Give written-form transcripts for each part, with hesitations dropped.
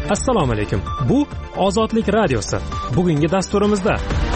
Assalomu alaykum. Bu Ozodlik radiosi. Bugungi dasturimizda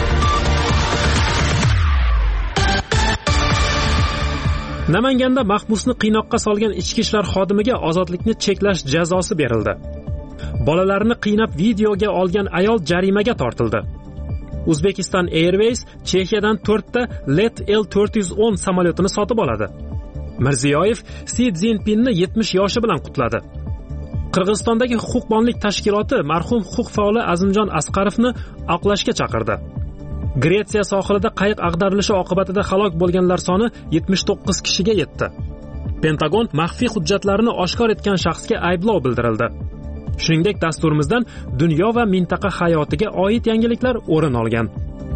Namanganda mahbusni qiynoqqa solgan ichki ishlar xodimiga ozodlikni cheklash jazosi berildi. Bolalarni qiynab videoga olgan ayol jarimaga tortildi. Uzbekistan Airways Chexiyadan 4 ta Let L410 samolyotini sotib oladi. Mirziyoyev Si Szinpinni 70 yoshi bilan qutladi. Qirg'izistondagi huquqbonlik tashkiloti marhum huquq faoli Azimjon Asqarovni oqlashga chaqirdi. Gretsiya sohilida qayiq ag'darilishi oqibatida halok bo'lganlar soni 79 kishiga yetdi. Pentagon maxfiy hujjatlarni oshkor etgan shaxsga ayblov bildirildi. Shuningdek, dasturimizdan dunyo va mintaqa hayotiga oid yangiliklar o'rin olgan.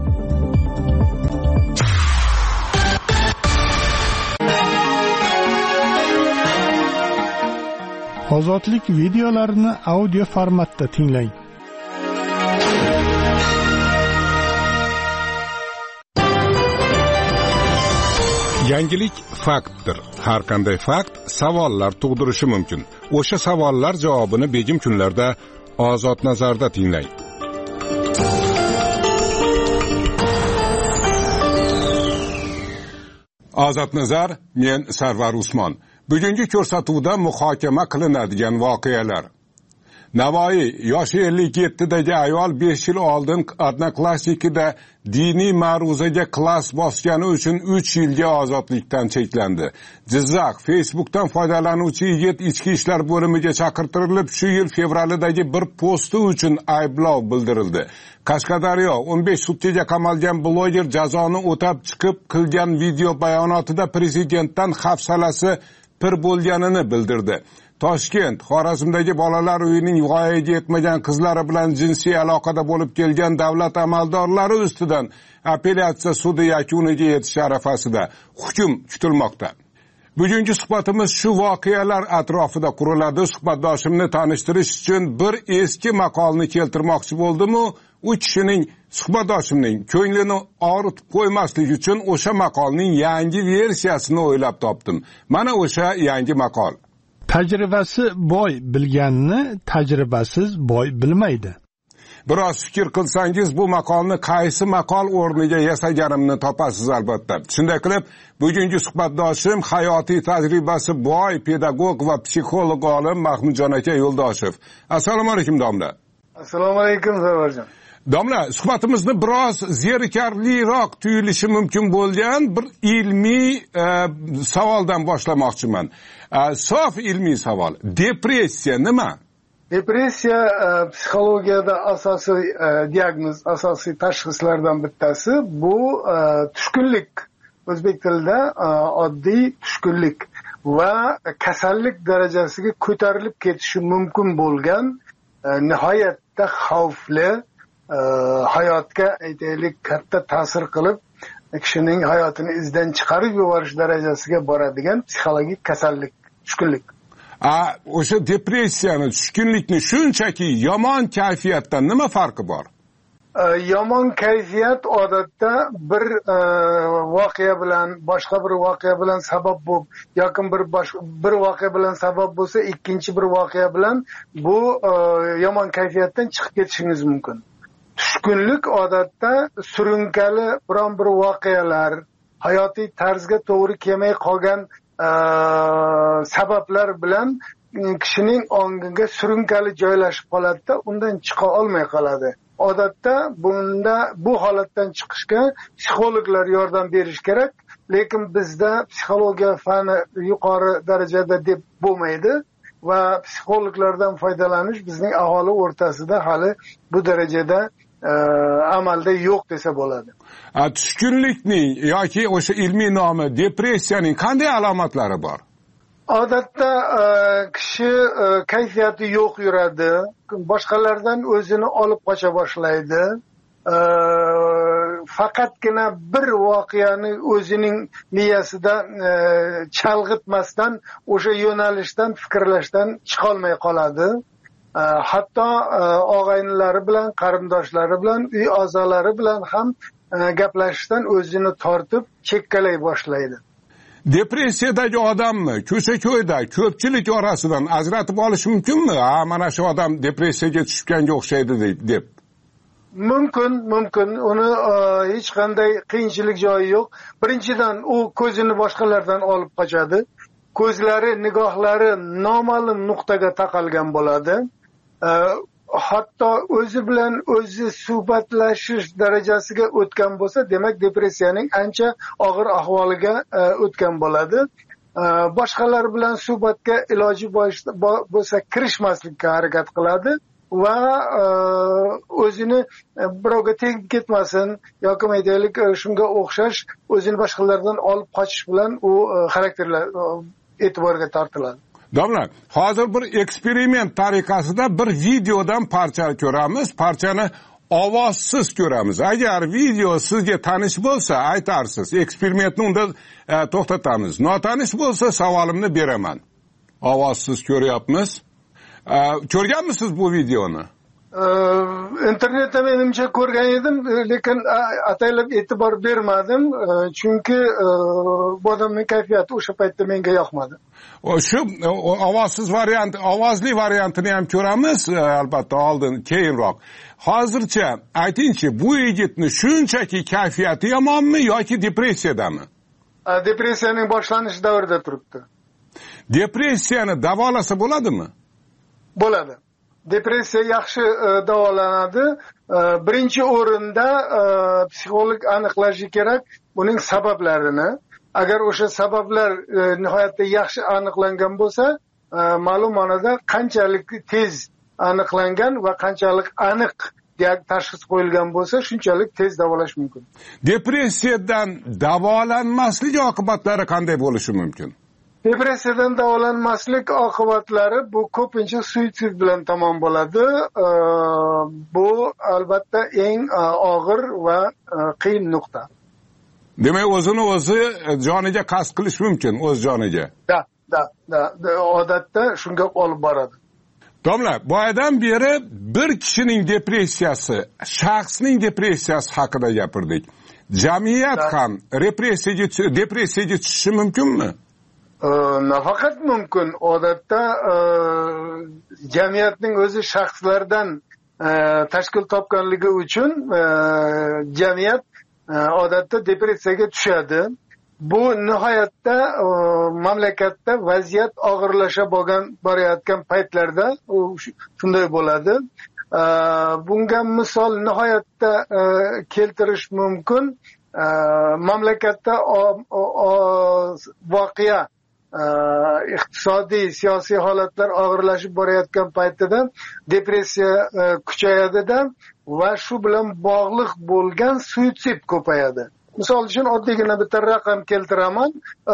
Ozodlik videolarini audio formatda tinglang. Yangilik faktdir. Har qanday fakt savollar tug'dirishi mumkin. O'sha savollar javobini begim kunlarda Ozod nazarda tinglang. Ozod nazar, men Sarvar Usmon. Bugungi ko'rsatuvda muhokama qilinadigan voqealar. Navoiy yoshi 57 dagi ayol 5 yil oldin Odnoklassnikida diniy ma'ruzaga klass bosgani uchun 3 yilga ozodlikdan cheklandi. Jizzax Facebook'dan foydalanuvchi yigit ichki ishlar bo'limiga chaqirtirilib, shu yil fevralidagi bir posti uchun ayblov bildirildi. Qashqadaryo 15 sutkaga qamalgan bloger jazoni o'tab chiqib qilgan video bayonotida prezidentdan hafsalasi pir bo'lganini bildirdi. Toshkent Xorazmdagi bolalar uyining voyaga yetmagan qizlari bilan jinsiy aloqada bo'lib kelgan davlat amaldorlari ustidan apellyatsiya sudi yakuniga yetish arafasida hukm kutilmoqda. Bugungi suhbatimiz shu voqealar atrofida quriladi. Suhbatdoshimni tanishtirish uchun bir eski maqolni keltirmoqchi bo'ldim-u, u kishining suhbatdoshimning ko'nglini og'ritib qo'ymaslik uchun o'sha maqolning yangi versiyasini o'ylab topdim. Mana o'sha yangi maqol. Tajribasi boy bilganni tajribasiz boy bilmaydi. Biroz fikr qilsangiz bu maqolni qaysi maqol o'rniga yasaganimni topasiz albatta. Shunday qilib, bugungi suhbatdoshim hayotiy tajribasi boy pedagog va psixolog olim Mahmudjon aka Yo'ldoshev. Assalomu alaykum domla. Assalomu alaykum Sarvarjon. Domla, suhbatimizni biroz zerikarliroq tuyulishi mumkin bo'lgan bir ilmiy savoldan boshlamoqchiman. Sof ilmiy savol. Depressiya nima? Depressiya psixologiyada asosiy diagnoz, asosiy tashxislardan bittasi. Bu tushkunlik. O'zbek tilida oddiy tushkunlik va kasallik darajasiga ko'tarilib ketishi mumkin bo'lgan nihoyatda xavfli, hayotga aytaylik katta ta'sir qilib kishining hayotini izdan chiqarib yuborish darajasiga boradigan psixologik kasallik, tushkunlik. O'sha depressiyani, tushkunlikni shunchaki yomon kayfiyatdan nima farqi bor? Yomon kayfiyat odatda bir voqea bilan boshqa bir voqea bilan sabab bo'lib, yoki bir voqea bilan sabab bo'lsa, ikkinchi bir voqea bilan bu yomon kayfiyatdan chiqib ketishingiz mumkin. Tushkunlik odatda surunkali biron bir voqealar, hayotiy tarzga to'g'ri kelmay qolgan sabablar bilan kishining ongiga surunkali joylashib qoladi-da, undan chiqa olmay qoladi. Odatda bu holatdan chiqishga psixologlar yordam berish kerak, lekin bizda psixologiya fani yuqori darajada deb bo'lmaydi va psixologlardan foydalanish bizning aholi o'rtasida hali bu darajada amalda yo'q desa bo'ladi. Tushkunlikning yoki o'sha ilmiy nomi depressiyaning qanday alomatlari bor? Odatda kishi kayfiyati yo'q yuradi, boshqalardan o'zini olib qocha boshlaydi. Faqatgina bir voqeani o'zining miyasida chalg'itmasdan o'sha yo'nalishdan fikrlashdan chiqolmay qoladi. Hatto og'aynilari bilan, qarindoshlari bilan, uy a'zolari bilan ham gaplashishdan o'zini tortib, chekkalay boshlaydi. depressiyadagi odammi ko'cha-ko'yda ko'pchilik orasidan ajratib olish mumkinmi? Ha, mana shu odam depressiyaga tushganga o'xshaydi deb. Mumkin. Uni hech qanday qiyinchilik joyi yo'q. Birinchidan u ko'zini boshqalardan olib qochadi. Ko'zlari, nigohlari noma'lum nuqtaga taqalgan bo'ladi. Hatto o'zi bilan o'zi suhbatlashish darajasiga o'tgan bo'lsa, demak depressiyaning ancha og'ir ahvoliga o'tgan bo'ladi. Boshqalar bilan suhbatga iloji bo'lsa kirishmaslikka harakat qiladi va o'zini birovga tegib ketmasin yoki aytaylik shunga o'xshash o'zini boshqalardan olib qochish bilan u xarakterlar e'tiborga tortiladi. Domla, hozir bir eksperiment tariqasida bir videodan parcha ko'ramiz, parchani ovozsiz ko'ramiz. Agar video sizga tanish bo'lsa, aytarsiz. Eksperimentni unda to'xtatamiz. Notanish bo'lsa, savolimni beraman. Ovozsiz ko'ryapmiz. Ko'rganmisiz bu videoni? Internetda menimcha ko'rgan edim, lekin ataylab e'tibor bermadim, chunki bu odamning kayfiyati o'sha paytda menga yoqmadi. Shu ovozsiz variant, ovozli variantini ham ko'ramiz, albatta oldin, keyinroq. Hozircha aytingchi, bu yigitni shunchaki kayfiyati yomonmi yoki depressiyadami? Depressiyaning boshlanish davrida turibdi. Depressiyani davolasa bo'ladimi? Bo'ladi. Depressiya yaxshi davolanadi. Birinchi o'rinda psixolog aniqlashi kerak buning sabablarini. Agar o'sha sabablar nihoyatda yaxshi aniqlangan bo'lsa, ma'lum ma'noda qanchalik tez aniqlangan va qanchalik aniq tashxis qo'yilgan bo'lsa, shunchalik tez davolash mumkin. Depressiyadan davolanmaslik oqibatlari qanday bo'lishi mumkin? Depressiyadan davolanmaslik oqibatlari bu ko'pincha suitsid bilan tamom bo'ladi. Bu albatta eng og'ir va qiyin nuqta. Demak, o'zini o'zi joniga qasd qilish mumkin, o'z joniga. Da. Odatda shunga olib boradi. Domla, boyadan beri bir kishining depressiyasi, shaxsning depressiyasi haqida gapirdik. Jamiyat ham depressiyaga tushishi mumkinmi? Nafaqat mumkin, odatda jamiyatning o'zi shaxslardan tashkil topganligi uchun jamiyat odatda depressiyaga tushadi. Bu nihoyatda mamlakatda vaziyat og'irlasha borayotgan paytlarda shunday bo'ladi. Bunga misol nihoyatda keltirish mumkin. Mamlakatda voqea iqtisodiy, siyosiy holatlar og'irlashib borayotgan paytida depressiya kuchayadi-da va shu bilan bog'liq bo'lgan suitsid ko'payadi. Misol uchun oddiygina bitta raqam keltiraman.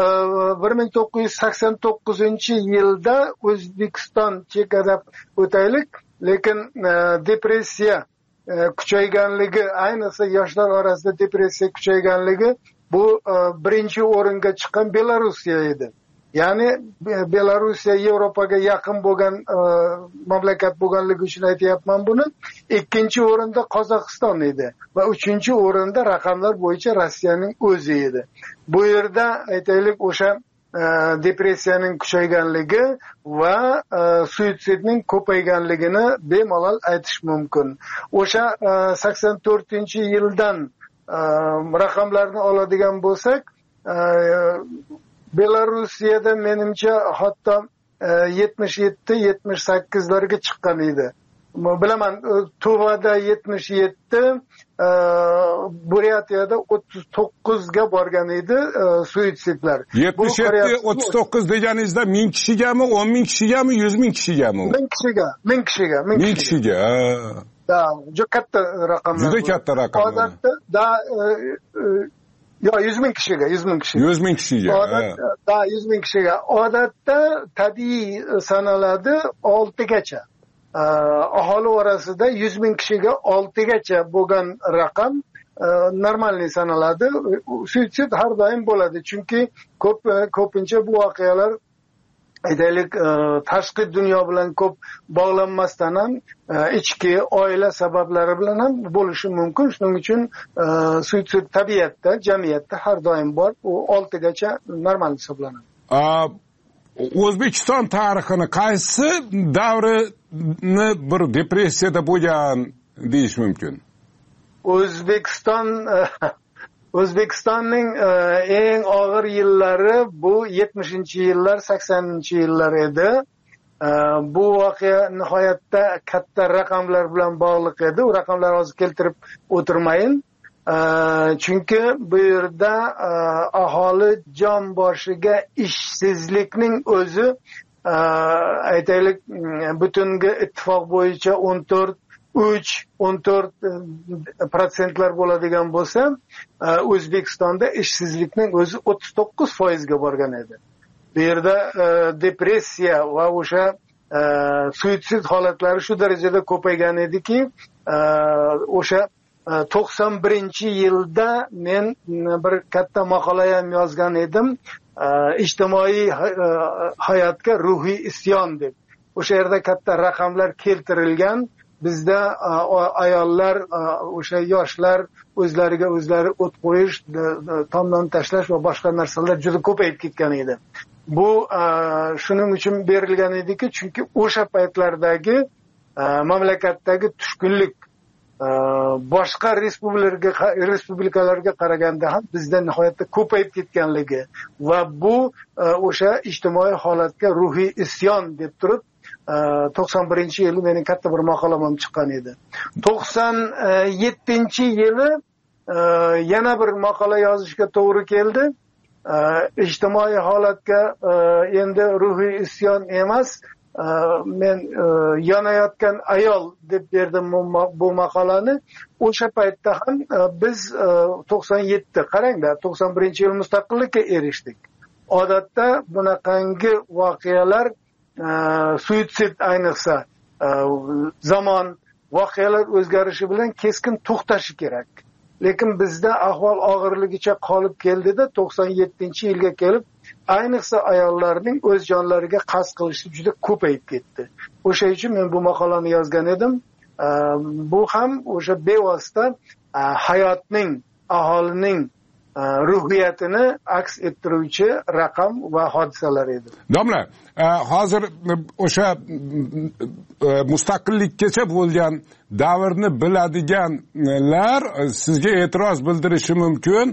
1989-yilda O'zbekiston chekada o'taylik, lekin depressiya kuchayganligi, ayniqsa yoshlar orasida depressiya kuchayganligi bu birinchi o'ringa chiqqan Belorussiya edi. Ya'ni Belorussiya Yevropaga yaqin bo'lgan mamlakat bo'lganligi uchun aytayapman buni. Ikkinchi o'rinda Qozog'iston edi va uchinchi o'rinda raqamlar bo'yicha Rossiyaning o'zi edi. Bu yerda aytaylik o'sha depressiyaning kuchayganligi va suitsidning ko'payganligini bemalol aytish mumkin. O'sha 84-yildan raqamlarni oladigan bo'lsak, Belarusiyada menimcha hatto 77-78larga chiqqan edi. Bilaman, Tuvada 77, Buryatiyada 39 ga borgan edi suitsidlar. 77-39 deganingizda 1000 kishigami, 10.000 kishigami, 100.000 kishigami? 1000 kishiga. 1000 kishiga. Juda katta raqamlar. Juda katta raqamlar. Odatda 100.000 kishiga. 100.000 kishiga. Odatda 100.000 kishiga. Odatda tabiiy sanaladi 6 gacha. Aholi orasida 100.000 kishiga 6 gacha bo'lgan raqam normalniy sanaladi. Suitsid har doim bo'ladi, chunki ko'pincha bu voqealar aytaylik tashqi dunyo bilan ko'p bog'lanmasdan ham ichki oila sabablari bilan ham bo'lishi mumkin. Shuning uchun suitsid tabiatda, jamiyatda har doim bor. U 6 gacha normal hisoblanadi. O'zbekiston tarixini qaysi davrini bir depressiyada bo'lgan deyish mumkin? O'zbekistonning eng og'ir yillari bu 70-yillar, 80-yillar edi. Bu voqea nihoyatda katta raqamlar bilan bog'liq edi. U raqamlarni hozir keltirib o'tirmayin. Chunki bu yerda aholi jon boshiga ishsizlikning o'zi aytaylik butungi ittifoq bo'yicha 13-14% bo'ladigan bo'lsa, O'zbekistonda ishsizlikning o'zi 39% ga borgan edi. Bu yerda depressiya va o'sha suitsid holatlari shu darajada ko'paygan ediki, o'sha 91-yilda men bir katta maqola ham yozgan edim, ijtimoiy hayotga ruhiy isyon deb. O'sha yerda katta raqamlar keltirilgan. Bizda ayollar, o'sha yoshlar o'zlariga o'zlari o't qo'yish, tomdan tashlash va boshqa narsalar juda ko'payib ketgan edi. Bu shuning uchun berilgan ediki, chunki o'sha paytlardagi mamlakatdagi tushkunlik boshqa respublikalarga qaraganda ham bizda nihoyatda ko'payib ketganligi va bu o'sha ijtimoiy holatga ruhiy isyon deb turib 91-yili mening katta bir maqolam ham chiqqan edi. 97-yili yana bir maqola yozishga to'g'ri keldi. Ijtimoiy holatga endi ruhiy isyon emas, men yonayotgan ayol deb berdim bu maqolani. O'sha paytda ham biz 97, qarangda, 91-yil mustaqillikka erishdik. Odatda bunaqangi voqealar suitsid ayniqsa zamon voqealar o'zgarishi bilan keskin to'xtashi kerak. Lekin bizda ahvol og'irligicha qolib keldida 97-yilga kelib ayniqsa ayollarning o'z jonlariga qasd qilishi juda ko'payib ketdi. O'sha uchun men bu maqolani yozgan edim. Bu ham o'sha bevosita hayotning, aholining ruhiyatini aks ettiruvchi raqam va hodisalar edi. Domla, hozir o'sha mustaqillikkacha bo'lgan davrni biladiganlar sizga e'tiroz bildirishi mumkin.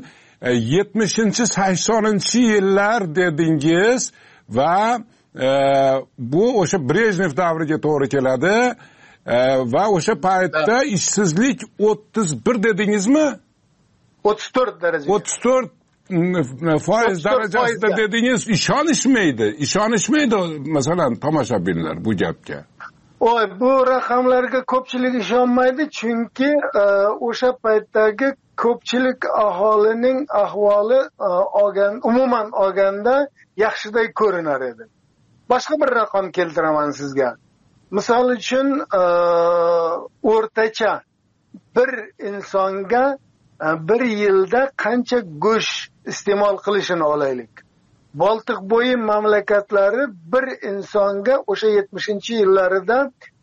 70-80-yillar dedingiz va bu o'sha Brejnev davriga to'g'ri keladi va o'sha paytda ishsizlik 31 dedingizmi? 34 daraja. 34 foiz darajasida dedingiz. Ishonishmaydi masalan tomoshabinlar bu gapga. Bu raqamlarga ko'pchilik ishonmaydi, chunki o'sha paytdagi ko'pchilik aholining ahvoli umuman olganda yaxshiday ko'rinar edi. Boshqa bir raqam keltiraman sizga. Misol uchun o'rtacha bir insonga bir yilda qancha go'sht iste'mol qilishini olaylik. Boltiqbo'yi mamlakatlari bir insonga o'sha 70-yillarida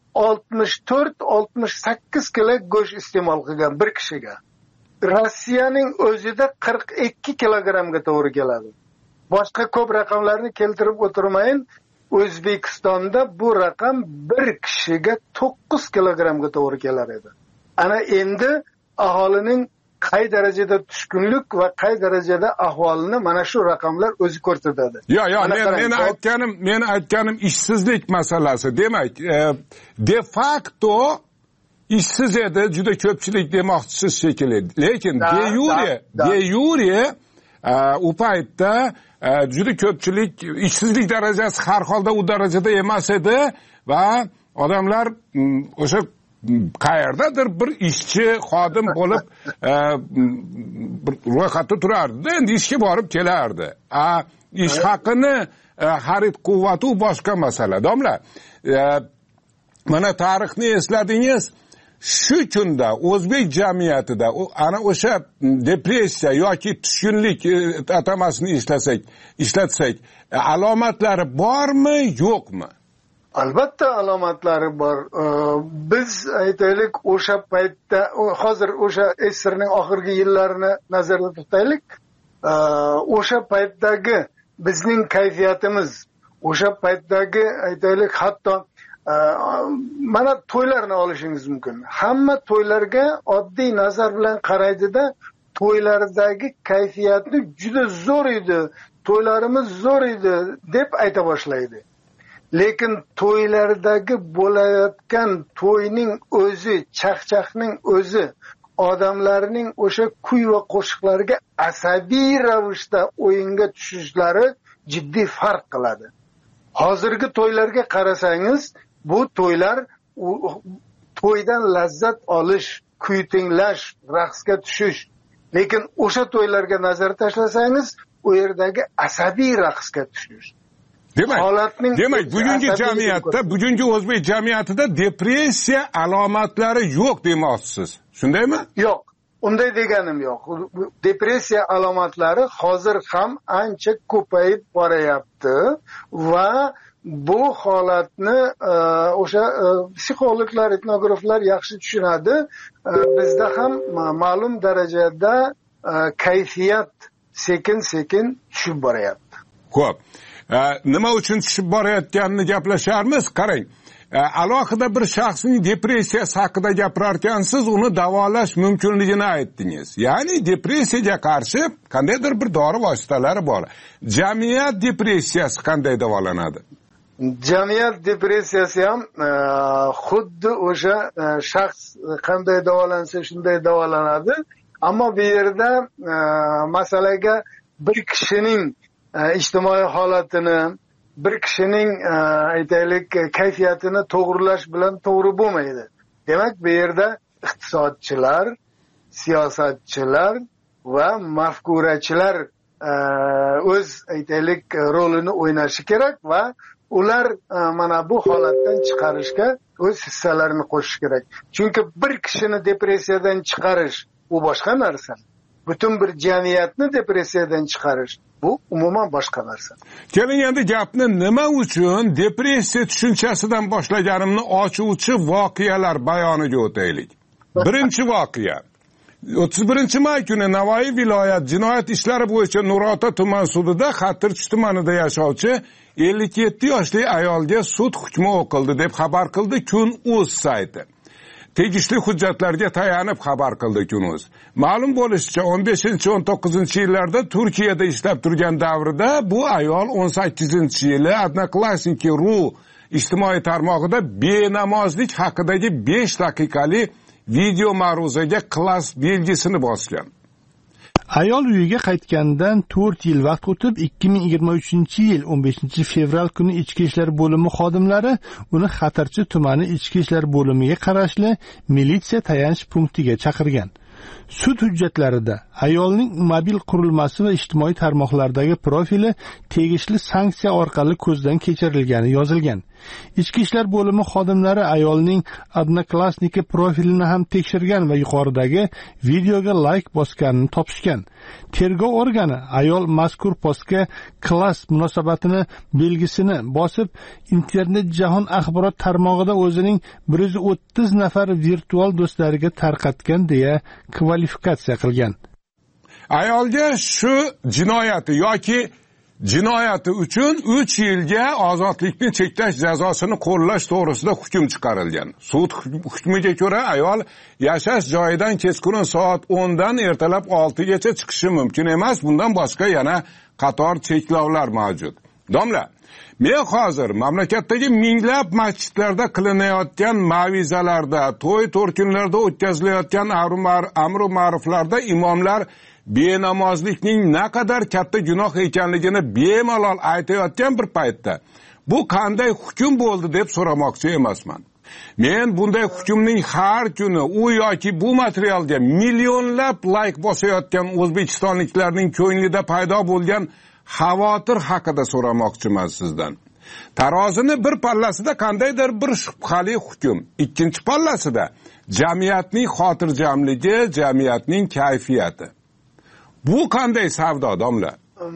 64-68 kilo go'sht iste'mol qilgan bir kishiga. Rossiyaning o'zida 42 kilogramga to'g'ri keladi. Boshqa ko'p raqamlarni keltirib o'tirmayin. O'zbekistonda bu raqam bir kishiga 9 kilogramga to'g'ri kelar edi. Ana endi aholining qay darajada tushkunlik va qay darajada ahvolini mana shu raqamlar o'zi ko'rsatadi. Men aytganim ishsizlik masalasi. Demak, de facto ishsiz edi, juda ko'pchilik demoqchisiz shekilli. Lekin de yure u paytda juda ko'pchilik ishsizlik darajasi har holda u darajada emas edi va odamlar o'sha qayerdadir bir ishchi xodim bo'lib ro'yxatda turardi, endi ishga borib kelardi. Ish haqini xarid quvvati boshqa masala. Domla, mana tarixni esladingiz. shu kunda o'zbek jamiyatida ana o'sha depressiya yoki tushkunlik atamasini ishlatsak alomatlari bormi, yo'qmi? Albatta alomatlari bor. Biz aytaylik o'sha paytda, hozir o'sha asrning oxirgi yillarini nazarda tutaylik. O'sha paytdagi bizning kayfiyatimiz, o'sha paytdagi aytaylik hatto mana to'ylarni olishingiz mumkin. Hamma to'ylarga oddiy nazar bilan qaraydida, to'ylardagi kayfiyatni juda zo'r edi, to'ylarimiz zo'r edi deb ayta boshlaydi. Lekin to'ylardagi bo'layotgan to'yning o'zi, chaqchaqning o'zi, odamlarning o'sha kuy va qo'shiqlarga asabiy ravishda o'yinga tushishlari jiddiy farq qiladi. Hozirgi to'ylarga qarasangiz, bu to'ylar to'ydan lazzat olish, kuy tinglash, raqsga tushish. Lekin o'sha to'ylarga nazar tashlasangiz, u yerdagi asabiy raqsga tushish. Demak, bugungi o'zbek jamiyatida depressiya alomatlari yo'q demoqchisiz. Shundaymi? Yo'q. Unday deganim yo'q. Depressiya alomatlari hozir ham ancha ko'payib borayapti va bu holatni o'sha psixologlar, etnograflar yaxshi tushunadi. Bizda ham ma'lum darajada kayfiyat sekin-sekin tushib boryapti. Xo'p. Nima uchun tushib borayotganini gaplasharmiz. Qarang, alohida bir shaxsning depressiyasi haqida gapirarkansiz, uni davolash mumkinligini aytdingiz. Ya'ni depressiyaga qarshi qandaydir bir dori vositalari bor. Jamiyat depressiyasi qanday davolanadi? Jamiyat depressiyasi ham xuddi o'sha shaxs qanday davolansa shunday davolanadi. Ammo bu yerda masalaga bir kishining ijtimoiy holatini, bir kishining aytaylik kayfiyatini to'g'rilash bilan to'g'ri bo'lmaydi. Demak, bu yerda iqtisodchilar, siyosatchilar va mafkurachilar o'z aytaylik rolini o'ynashi kerak va ular mana bu holatdan chiqarishga o'z hissalarini qo'shish kerak. Chunki bir kishini depressiyadan chiqarish bu boshqa narsa. Butun bir jamiyatni depressiyadan chiqarish bu umuman boshqa narsa. Keling endi gapni nima uchun depressiya tushunchasidan boshlaganimni ochuvchi voqealar bayoniga o'taylik. Birinchi voqea. 31-may kuni Navoiy viloyat jinoyat ishlari bo'yicha Nurota tuman sudida Xatirchi tumanida yashovchi 57 yoshli ayolga sud hukmi o'qildi deb xabar qildi Kun.uz sayti. Tegishli hujjatlarga tayanib xabar qildi Kun.uz. Ma'lum bo'lishicha 15-19 yillarda Turkiyada ishlab turgan davrida bu ayol 18-yili Odnoklassniki.ru ijtimoiy tarmog'ida benamozlik haqidagi 5 daqiqalik video ma'ruzaga klass belgisini bosgan. Ayol uyiga qaytgandan 4 yil vaqt o'tib 2023-yil 15-fevral kuni Ichki ishlar bo'limi xodimlari uni Xatirchi tumani Ichki ishlar bo'limiga qarashli militsiya tayanch punktiga chaqirgan. Sud hujjatlarida ayolning mobil qurilmasi va ijtimoiy tarmoqlardagi profili tegishli sanksiya orqali ko'zdan kechirilgani yozilgan. Ichki ishlar bo'limi xodimlari ayolning Odnoklassniki profilini ham tekshirgan va yuqoridagi videoga like bosganini topishgan. Tergov organi ayol mazkur postga klass munosabatini belgisini bosib, internet jahon axborot tarmog'ida o'zining 130 nafar virtual do'stlariga tarqatgan deya kvalifikatsiya qilgan. Ayolga shu jinoyati yoki jinoyati uchun 3 yilga ozodlikni cheklash jazosini qo'llash to'g'risida hukm chiqarilgan. Sud hukmiga ko'ra ayol yashash joyidan kechqurun soat 10 dan ertalab 6 gacha chiqishi mumkin emas. Bundan boshqa yana qator cheklovlar mavjud. Domla, men hozir mamlakatdagi minglab masjidlarda qilinayotgan ma'vizalarda, to'y to'rkunlarda o'tkazilayotgan amru ma'ruflarda imomlar benamozlikning naqadar katta gunoh ekanligini bemalol aytayotgan bir paytda bu qanday hukm bo'ldi deb so'ramoqchi emasman. Men bunday hukmning har kuni u yoki bu materialga millionlab like bosayotgan o'zbekistonliklarning ko'nglida paydo bo'lgan xavotir haqida so'ramoqchiman sizdan. Tarozini bir pallasida qandaydir bir shubhali hukm, ikkinchi pallasida jamiyatning xotirjamligi, jamiyatning kayfiyati. Bu qanday savdo, domla?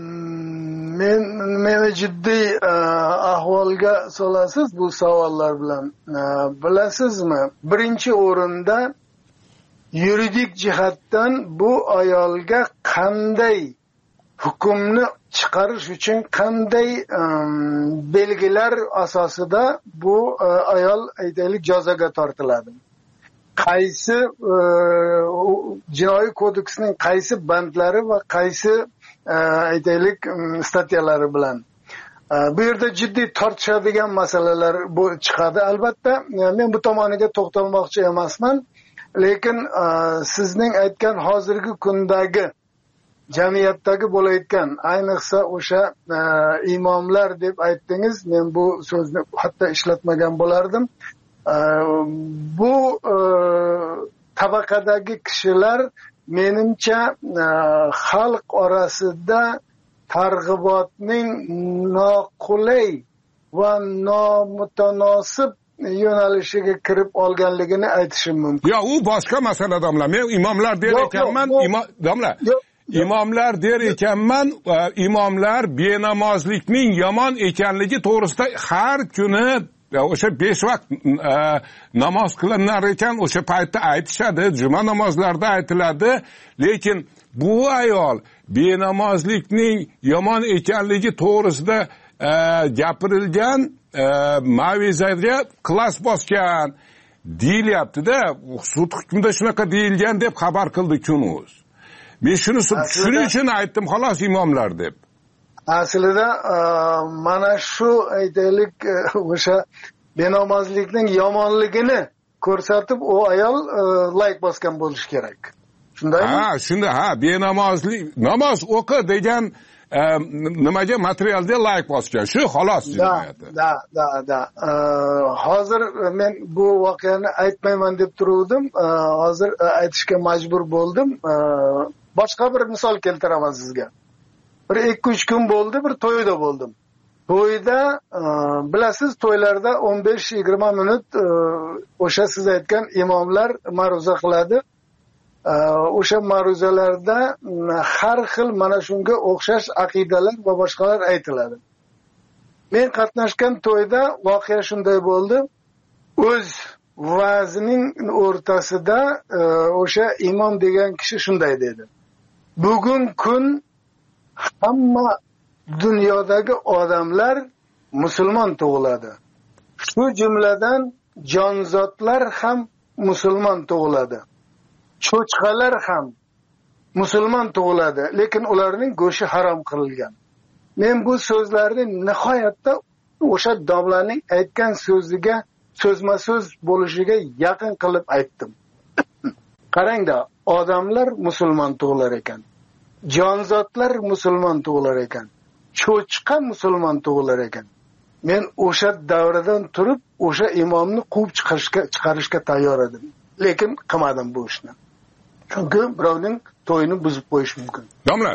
Meni jiddiy ahvolga solasiz bu savollar bilan. Bilasizmi, birinchi o'rinda yuridik jihatdan bu ayolga qanday hukmni chiqarish uchun qanday belgilar asosida bu ayol aytaylik jazoga tortiladi. Qaysi jinoiy kodeksning qaysi bandlari va qaysi aytaylik statyalari bilan. Bu yerda jiddiy tortishadigan masalalar bu chiqadi. Albatta, men bu tomoniga to'xtalmoqchi emasman, lekin sizning aytgan hozirgi kundagi jamiyatdagi bo'layotgan, ayniqsa o'sha imomlar deb aytdingiz, men bu so'zni hatto ishlatmagan bo'lardim. Bu tabaqadagi kishilar menimcha xalq orasida targ'ibotning noqulay va nomutanosib yo'nalishiga kirib olganligini aytishim mumkin. Yo, u boshqa masala, domla. Men imomlar der ekanman, domla. Imomlar der ekanman, imomlar benamozlikning yomon ekanligi to'g'risida har kuni o'sha 5 vaqt namoz qilinar ekan, o'sha paytda aytishadi, juma namozlarida aytiladi, lekin bu ayol benamozlikning yomon ekanligi to'g'risida gapirilgan ma'vizaga klass bosgan deyilyapti-da, sud hukmida shunaqa deyilgan deb xabar qildi Kun.uz. Men shuning uchun aytdim xolos imomlar deb. Aslida mana shu aytaylik o'sha benamozlikning yomonligini ko'rsatib u ayol like bosgan bo'lishi kerak. Shundaymi? Shunda, benamozlik, namoz o'qi degan nimaga materialda like bosgan. Shu xolos jinoyati. Da. Hozir men bu voqeani aytmayman deb turuvdim. Hozir aytishga majbur bo'ldim. Boshqa bir misol keltiraman sizga. Bir 2-3 kun bo'ldi, bir to'yda bo'ldim. To'yda bilasiz, to'ylarda 15-20 minut o'sha siz aytgan imomlar ma'ruza qiladi. O'sha ma'ruzalarda har xil mana shunga o'xshash aqidalar va boshqalar aytiladi. Men qatnashgan to'yda voqea shunday bo'ldi. O'z va'zining o'rtasida o'sha imom degan kishi shunday dedi: bugun kun hamma dunyodagi odamlar musulmon tug'iladi. Shu jumladan jonzotlar ham musulmon tug'iladi. Cho'chqalar ham musulmon tug'iladi, lekin ularning go'shti harom qilingan. Men bu so'zlarni nihoyatda o'sha domlaning aytgan so'ziga so'zma-so'z bo'lishiga yaqin qilib aytdim. Qarangda, odamlar musulmon tug'ilar ekan. Jonzotlar musulmon tug'ilar ekan. Cho'chqa musulmon tug'ilar ekan. Men o'sha davradan turib o'sha imomni quvib chiqarishga tayyor edim. Lekin qilmadim bu ishni. Chunki birovning to'yini buzib qo'yish mumkin. Domla,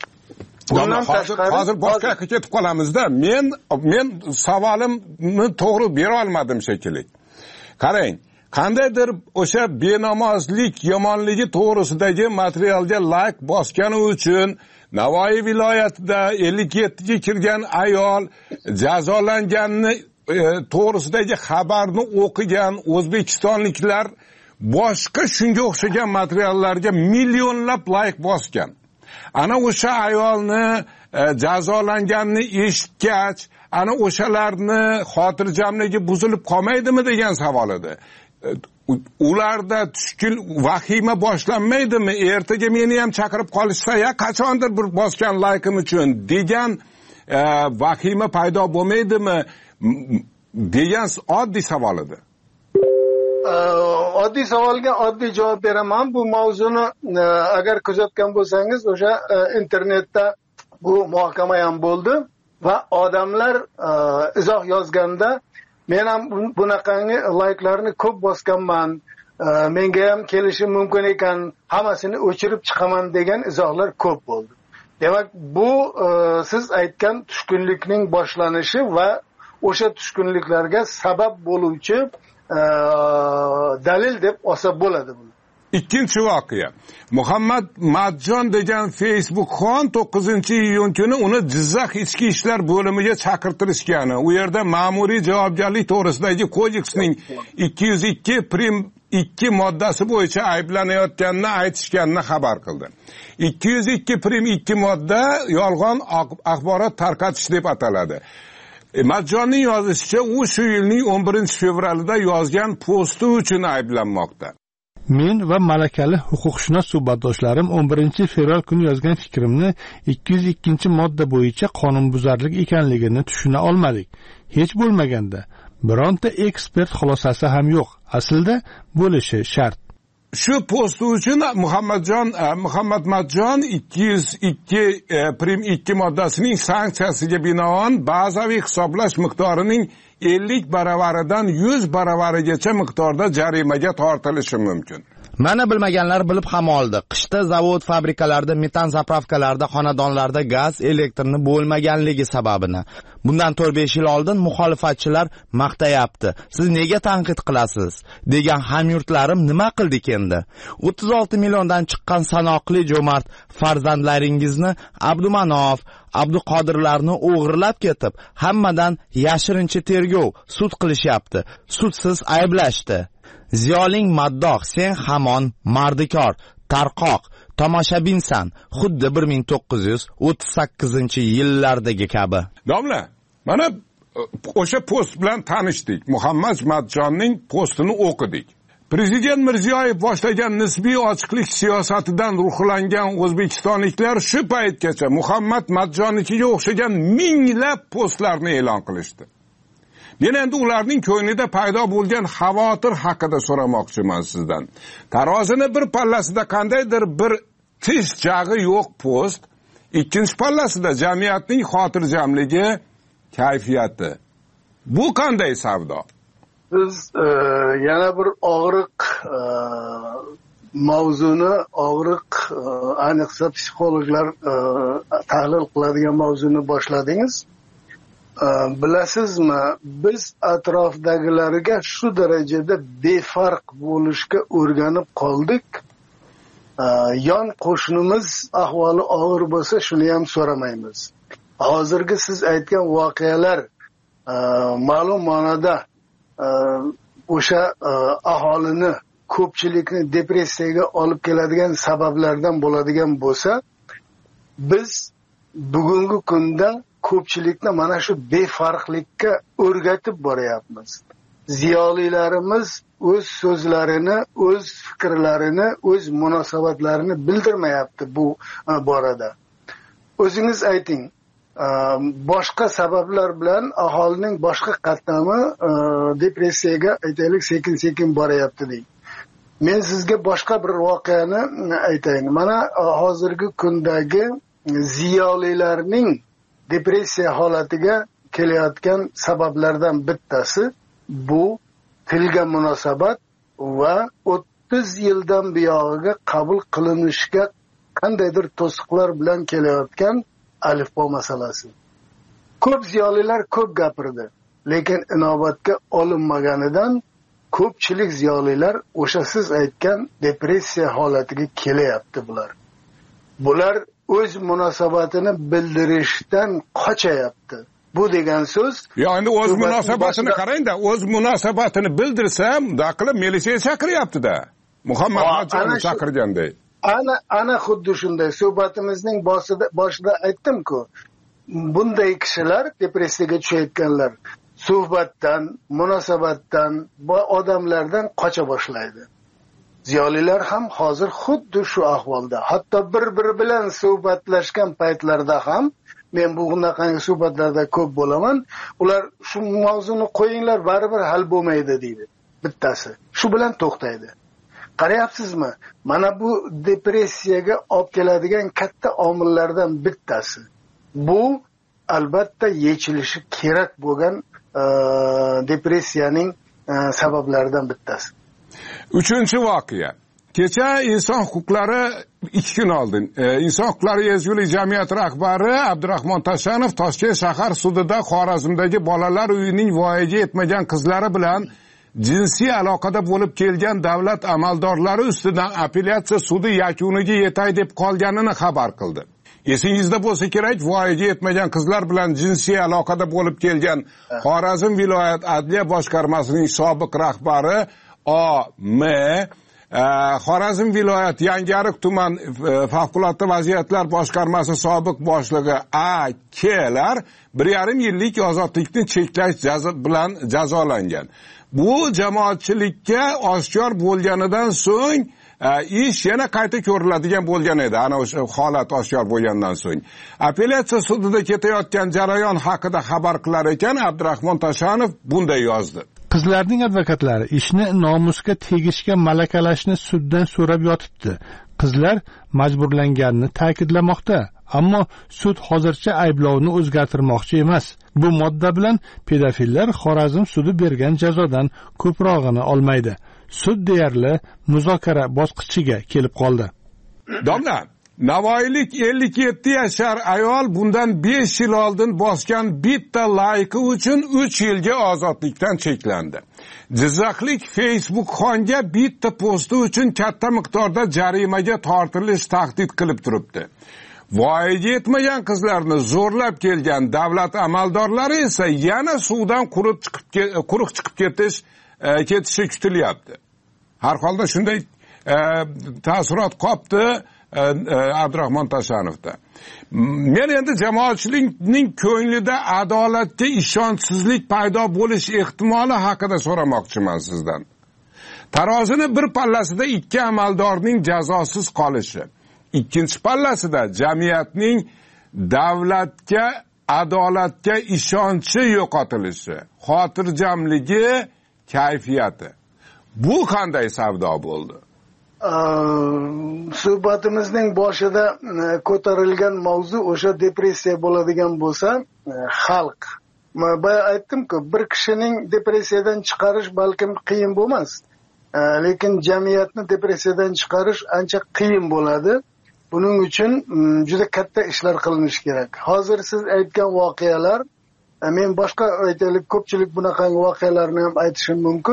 hozir boshqa ketib qolamizda. Men savolimni to'g'ri bera olmadim shekilli. Qarang, qandaydir o'sha benamozlik yomonligi to'g'risidagi materialga like bosgani uchun Navoiy viloyatida 57 ga kirgan ayol jazolanganini to'g'risidagi xabarni o'qigan o'zbekistonliklar boshqa shunga o'xshagan materiallarga millionlab like bosgan. Ana o'sha ayolni jazolanganini eshitgach, ana o'shalarni xotirjamligi buzilib qolmaydimi degan savol edi. Ularda tushkun vahima boshlanmaydimi? Ertaga meni ham chaqirib qolishsa, ya qachondir bir bosgan like'im uchun degan vahima paydo bo'lmaydimi degan oddiy savol edi. Oddiy savolga oddiy javob beraman. Bu mavzuni agar kuzatgan bo'lsangiz, o'sha internetda bu muhokama ham bo'ldi va odamlar izoh yozganda men ham bunaqangi like'larni ko'p bosganman, menga ham kelishi mumkin ekan, hammasini o'chirib chiqaman degan izohlar ko'p bo'ldi. Demak, bu siz aytgan tushkunlikning boshlanishi va o'sha tushkunliklarga sabab bo'luvchi dalil deb olsa bo'ladi buni. Ikkinchi voqea. Muhammad Matjon degan Facebookxon 9-iyun kuni uni Jizzax ichki ishlar bo'limiga chaqirtirishgani, u yerda ma'muriy javobgarlik to'g'risidagi kodeksning 202 moddasi bo'yicha ayblanayotganini aytishganini xabar qildi. 202 modda yolg'on axborot tarqatish deb ataladi. Matjonning yozishicha, u shu yilning 11-fevralida yozgan posti uchun ayblanmoqda. Men va malakali huquqshunos suhbatdoshlarim 11-fevral kuni yozgan fikrimni 202-modda bo'yicha qonunbuzarlik ekanligini tushuna olmadik. Hech bo'lmaganda bironta ekspert xulosasi ham yo'q. Aslida bo'lishi shart. Shu posti uchun Muhammad Matjon 202 moddasining sanksiyasiga binoan bazaviy hisoblash miqdorining 50 baravaridan 100 baravarigacha miqdorda jarimaga tortilishi mumkin. Mana bilmaganlar bilib ham oldi. Qishda zavod, fabrikalarda, metan zapravkalarda, xonadonlarda gaz, elektrni bo'lmaganligi sababini. Bundan 4-5 yil oldin muxolifatchilar maqtayapti. Siz nega tanqid qilasiz? degan hamyurtlarim nima qildik endi? 36 milliondan chiqqan sanoqli jo'mart farzandlaringizni Abdumanov, Abduqodirlarni o'g'irlab ketib, hammadan yashirincha tergov, sud qilishyapti. Sudsiz ayblashdi. Ziyoling maddoh, sen hamon mardikor, tarqoq, tomoshabinsan, xuddi 1938-yillardagi kabi. Domla, mana o'sha post bilan tanishdik. Muhammad Matjonning postini o'qidik. Prezident Mirziyoyev boshlagan nisbiy ochiqlik siyosatidan ruhlangan o'zbekistonliklar shu paytgacha Muhammad Matjonnikiga o'xshagan minglab postlarni e'lon qilishdi. Men endi ularning ko'nglida paydo bo'lgan xavotir haqida so'ramoqchiman sizdan. Tarozini bir pallasida qandaydir bir tish jag'i yo'q post, ikkinchi pallasida jamiyatning xotirjamligi, kayfiyati. Bu qanday savdo? Biz yana bir og'riq mavzuni, ayniqsa psixologlar tahlil qiladigan mavzuni boshladingiz. Bilasizmi, biz atrofdagilarga shu darajada befarq bo'lishga o'rganib qoldik. Yon qo'shnimiz ahvoli og'ir bo'lsa, shuni ham so'ramaymiz. Hozirgi siz aytgan voqealar ma'lum ma'noda o'sha aholini, ko'pchilikni depressiyaga olib keladigan sabablardan bo'ladigan bo'lsa, biz bugungi kunda ko'pchilikni mana shu befarqlikka o'rgatib boryapmiz. Ziyolilarimiz o'z so'zlarini, o'z fikrlarini, o'z munosabatlarini bildirmayapti bu borada. O'zingiz ayting, boshqa sabablar bilan aholining boshqa qatlami depressiyaga aytaylik sekin-sekin boryapti deydi. Men sizga boshqa bir voqeani aytayin. Mana hozirgi kundagi ziyolilarning depressiya holatiga kelayotgan sabablardan bittasi bu tilga munosabat va 30 yildan buyog'iga qabul qilinishga qandaydir to'siqlar bilan kelayotgan alifbo masalasi. Ko'p ziyolilar ko'p gapirdi, lekin inobatga olinmaganidan ko'pchilik ziyolilar o'sha siz aytgan depressiya holatiga kelyapti bular. Bular o'z munosabatini bildirishdan qochayapti. Bu degan so'z, endi o'z munosabatini qarang-da, o'z munosabatini bildirsa, daqilib militsiya chaqiryapti-da. Muhammad Matjonni chaqirganday. Ana xuddi shunday suhbatimizning boshida aytdim-ku, bunday kishilar depressiyaga tushayotganlar suhbatdan, munosabatdan va odamlardan qocha boshlaydi. Ziyolilar ham hozir xuddi shu ahvolda. Hatto bir-biri bilan suhbatlashgan paytlarda ham, men bu bunaqangi suhbatlarda ko'p bo'laman, ular shu mavzuni qo'yinglar, baribir hal bo'lmaydi deydi bittasi. Shu bilan to'xtaydi. Qarayapsizmi? Mana bu depressiyaga olib keladigan katta omillardan bittasi. Bu albatta yechilishi kerak bo'lgan depressiyaning sabablaridan bittasi. Uchinchi voqea. kecha inson huquqlari 2 kun oldin inson huquqlari ezgulik jamiyati rahbari Abdurahmon Tashanov Toshkent shahar sudida Xorazmdagi bolalar uyining voyaga yetmagan qizlari bilan jinsiy aloqada bo'lib kelgan davlat amaldorlari ustidan apellyatsiya sudi yakuniga yetay deb qolganini xabar qildi. Esingizda bo'lsa kerak, voyaga yetmagan qizlar bilan jinsiy aloqada bo'lib kelgan Xorazm viloyat adliya boshqarmasining sobiq rahbari O.M. Xorazm viloyat Yangiariq tuman favqulodda vaziyatlar boshqarmasi sobiq boshlig'i A.K.lar 1,5 yillik ozodlikni cheklash bilan jazolangan. Bu jamoatchilikka oshkor bo'lganidan so'ng ish yana qayta ko'riladigan bo'lgan edi. Ana o'sha holat oshkor bo'lgandan so'ng apellyatsiya sudida ketayotgan jarayon haqida xabar qilar ekan Abdurahmon Tashanov bunday yozdi. Qizlarning advokatlari ishni nomusga tegishga malakalashni suddan so'rab yotibdi. Qizlar majburlanganini ta'kidlamoqda, ammo sud hozircha ayblovni o'zgartirmoqchi emas. Bu modda bilan pedofillar Xorazm sudi bergan jazodan ko'prog'ini olmaydi. Sud deyarli muzokara bosqichiga kelib qoldi. Domla, Navoiylik 57 yashar ayol bundan 5 yil oldin bosgan bitta layki uchun 3 yilga ozodlikdan cheklandi. Jizzaxlik Facebook xonga bitta posti uchun katta miqdorda jarimaga tortilish tahdid qilib turibdi. Voyaga yetmagan qizlarni zo'rlab kelgan davlat amaldorlari esa yana suvdan quruq chiqib ketishi kutilyapti. Har holda shunday taassurot qopti Abdurahmon Tashanovda. Men endi jamoatchilikning ko'nglida adolatga ishonchsizlik paydo bo'lish ehtimoli haqida so'ramoqchiman sizdan. Tarozini bir pallasida 2 amaldorning jazosiz qolishi, ikkinchi pallasida jamiyatning davlatga, adolatga ishonchi yo'qotilishi, xotirjamligi, kayfiyati. Bu qanday savdo bo'ldi? Suhbatimizning boshida ko'tarilgan mavzu o'sha depressiya bo'ladigan bo'lsa, xalq. Men aytdim-ku, bir kishining depressiyadan chiqarish balkim qiyin bo'lmas, lekin jamiyatni depressiyadan chiqarish ancha qiyin bo'ladi. Buning uchun juda katta ishlar qilinishi kerak. Hozir siz aytgan voqealar, men boshqa aytaylik, ko'pchilik bunaqa voqealarni ham aytishim mumkin.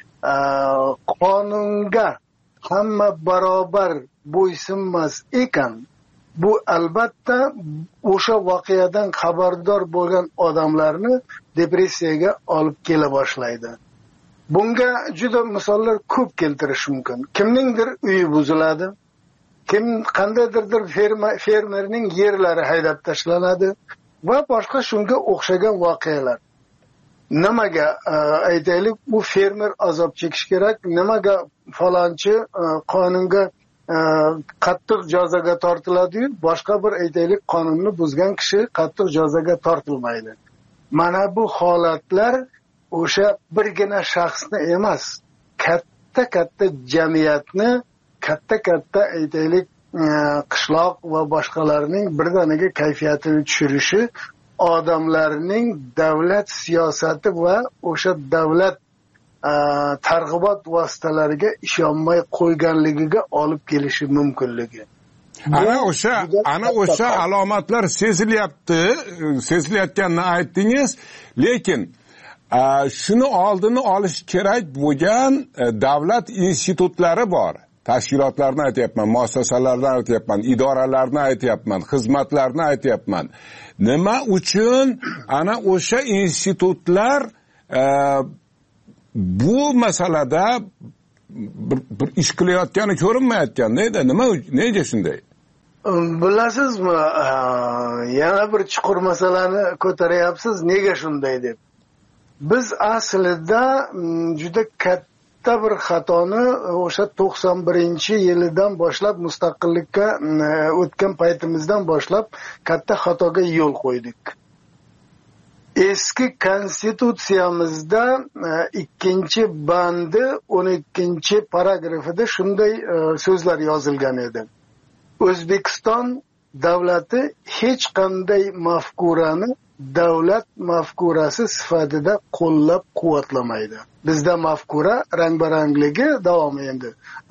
Qonunga hamma barobar bo'ysunmas ekan, bu albatta o'sha voqeadan xabardor bo'lgan odamlarni depressiyaga olib kela boshlaydi. Bunga juda misollar ko'p keltirish mumkin. Kimningdir uyi buziladi, qandaydir fermerning yerlari haydab tashlanadi va boshqa shunga o'xshagan voqealar. Nimaga aytaylik, bu fermer azob chekish kerak, nimaga falonchi qonunga qattiq jazoga tortiladi-yu, boshqa bir aytaylik qonunni buzgan kishi qattiq jazoga tortilmaydi. Mana bu holatlar o'sha birgina shaxsni emas, katta jamiyatni, katta aytaylik qishloq va boshqalarning birdaniga kayfiyatini tushirishi, odamlarning davlat siyosati va o'sha davlat targ'ibot vositalariga ishonmay qo'yganligiga olib kelishi mumkinligi. Ana o'sha alomatlar sezilayotganini aytdingiz, lekin shuni oldini olish kerak bo'lgan davlat institutlari bor. Tashkilotlarni aytyapman, muassasalarni aytyapman, idoralarni aytyapman, xizmatlarni aytyapman. Nima uchun ana o'sha institutlar bu masalada bir ish qilayotgani ko'rinmayotgan? Nega shunday? Bilasizmi, yana bir chuqur masalani ko'taryapsiz, nega shunday deb. Biz aslida juda katta bir xatoni o'sha 91-yilidan boshlab, mustaqillikka o'tgan paytimizdan boshlab katta xatoga yo'l qo'ydik. Eski konstitutsiyamizda 2-bandi 12-paragrafida shunday so'zlar yozilgan edi. O'zbekiston davlati hech qanday mafkurani davlat mafkurasi sifatida qo'llab-quvvatlamaydi. Bizda mafkura rang-barangligi davomi endi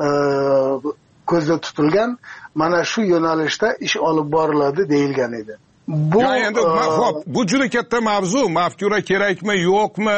ko'zda tutilgan, mana shu yo'nalishda ish olib boriladi deyilgan edi. Endi bu juda katta mavzu, mafkura kerakmi, yo'qmi?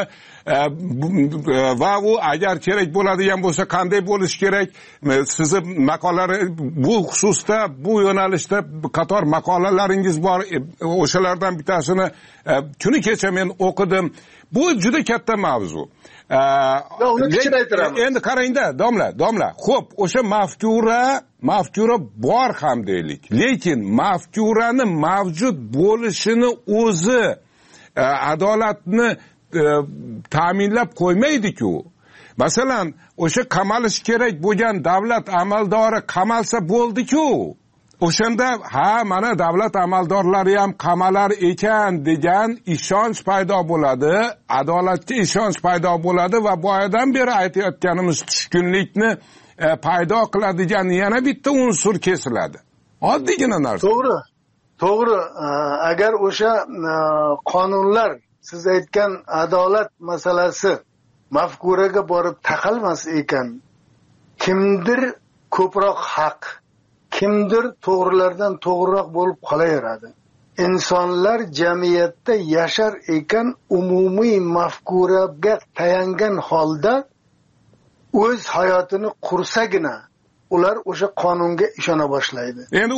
Va u agar kerak bo'ladigan bo'lsa qanday bo'lishi kerak? Sizni maqolalari bu xususda, bu yo'nalishda qator maqolalaringiz bor. O'shalardan bittasini kuni kecha men o'qidim. Bu juda katta mavzu. Uni kichraytiraman. Endi qarangda, domla. Xo'p, o'sha mafkura bor ham deylik. Lekin mafkurani mavjud bo'lishini o'zi adolatni ta'minlab qo'ymaydi-ku. Masalan, o'sha qamalish kerak bo'lgan davlat amaldori qamalsa bo'ldi-ku. O'shanda mana davlat amaldorlari ham qamalar ekan degan ishonch paydo bo'ladi, adolatga ishonch paydo bo'ladi va boyadan beri aytayotganimiz tushkunlikni paydo qiladigan yana bitta unsur kesiladi. Oddiygina narsa. To'g'ri. Agar o'sha qonunlar siz aytgan adolat masalasi mafkuraga borib taqalmas ekan, kimdir ko'proq haq, kimdir to'g'rilardan to'g'riroq bo'lib qolaveradi. Insonlar jamiyatda yashar ekan umumiy mafkuraga tayangan holda o'z hayotini qursagina ular o'sha qonunga ishona boshlaydi. Endi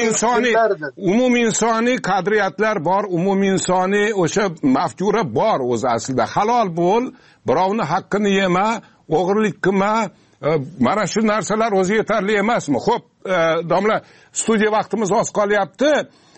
umumiy insoniy qadriyatlar bor, umumiy insoniy o'sha mafkura bor o'zi aslida. Halol bo'l, birovni haqqini yema, o'g'irlik qilma. Mana shu narsalar o'zi yetarli emasmi? Xo'p, domla, studiya vaqtimiz oz qolyapti.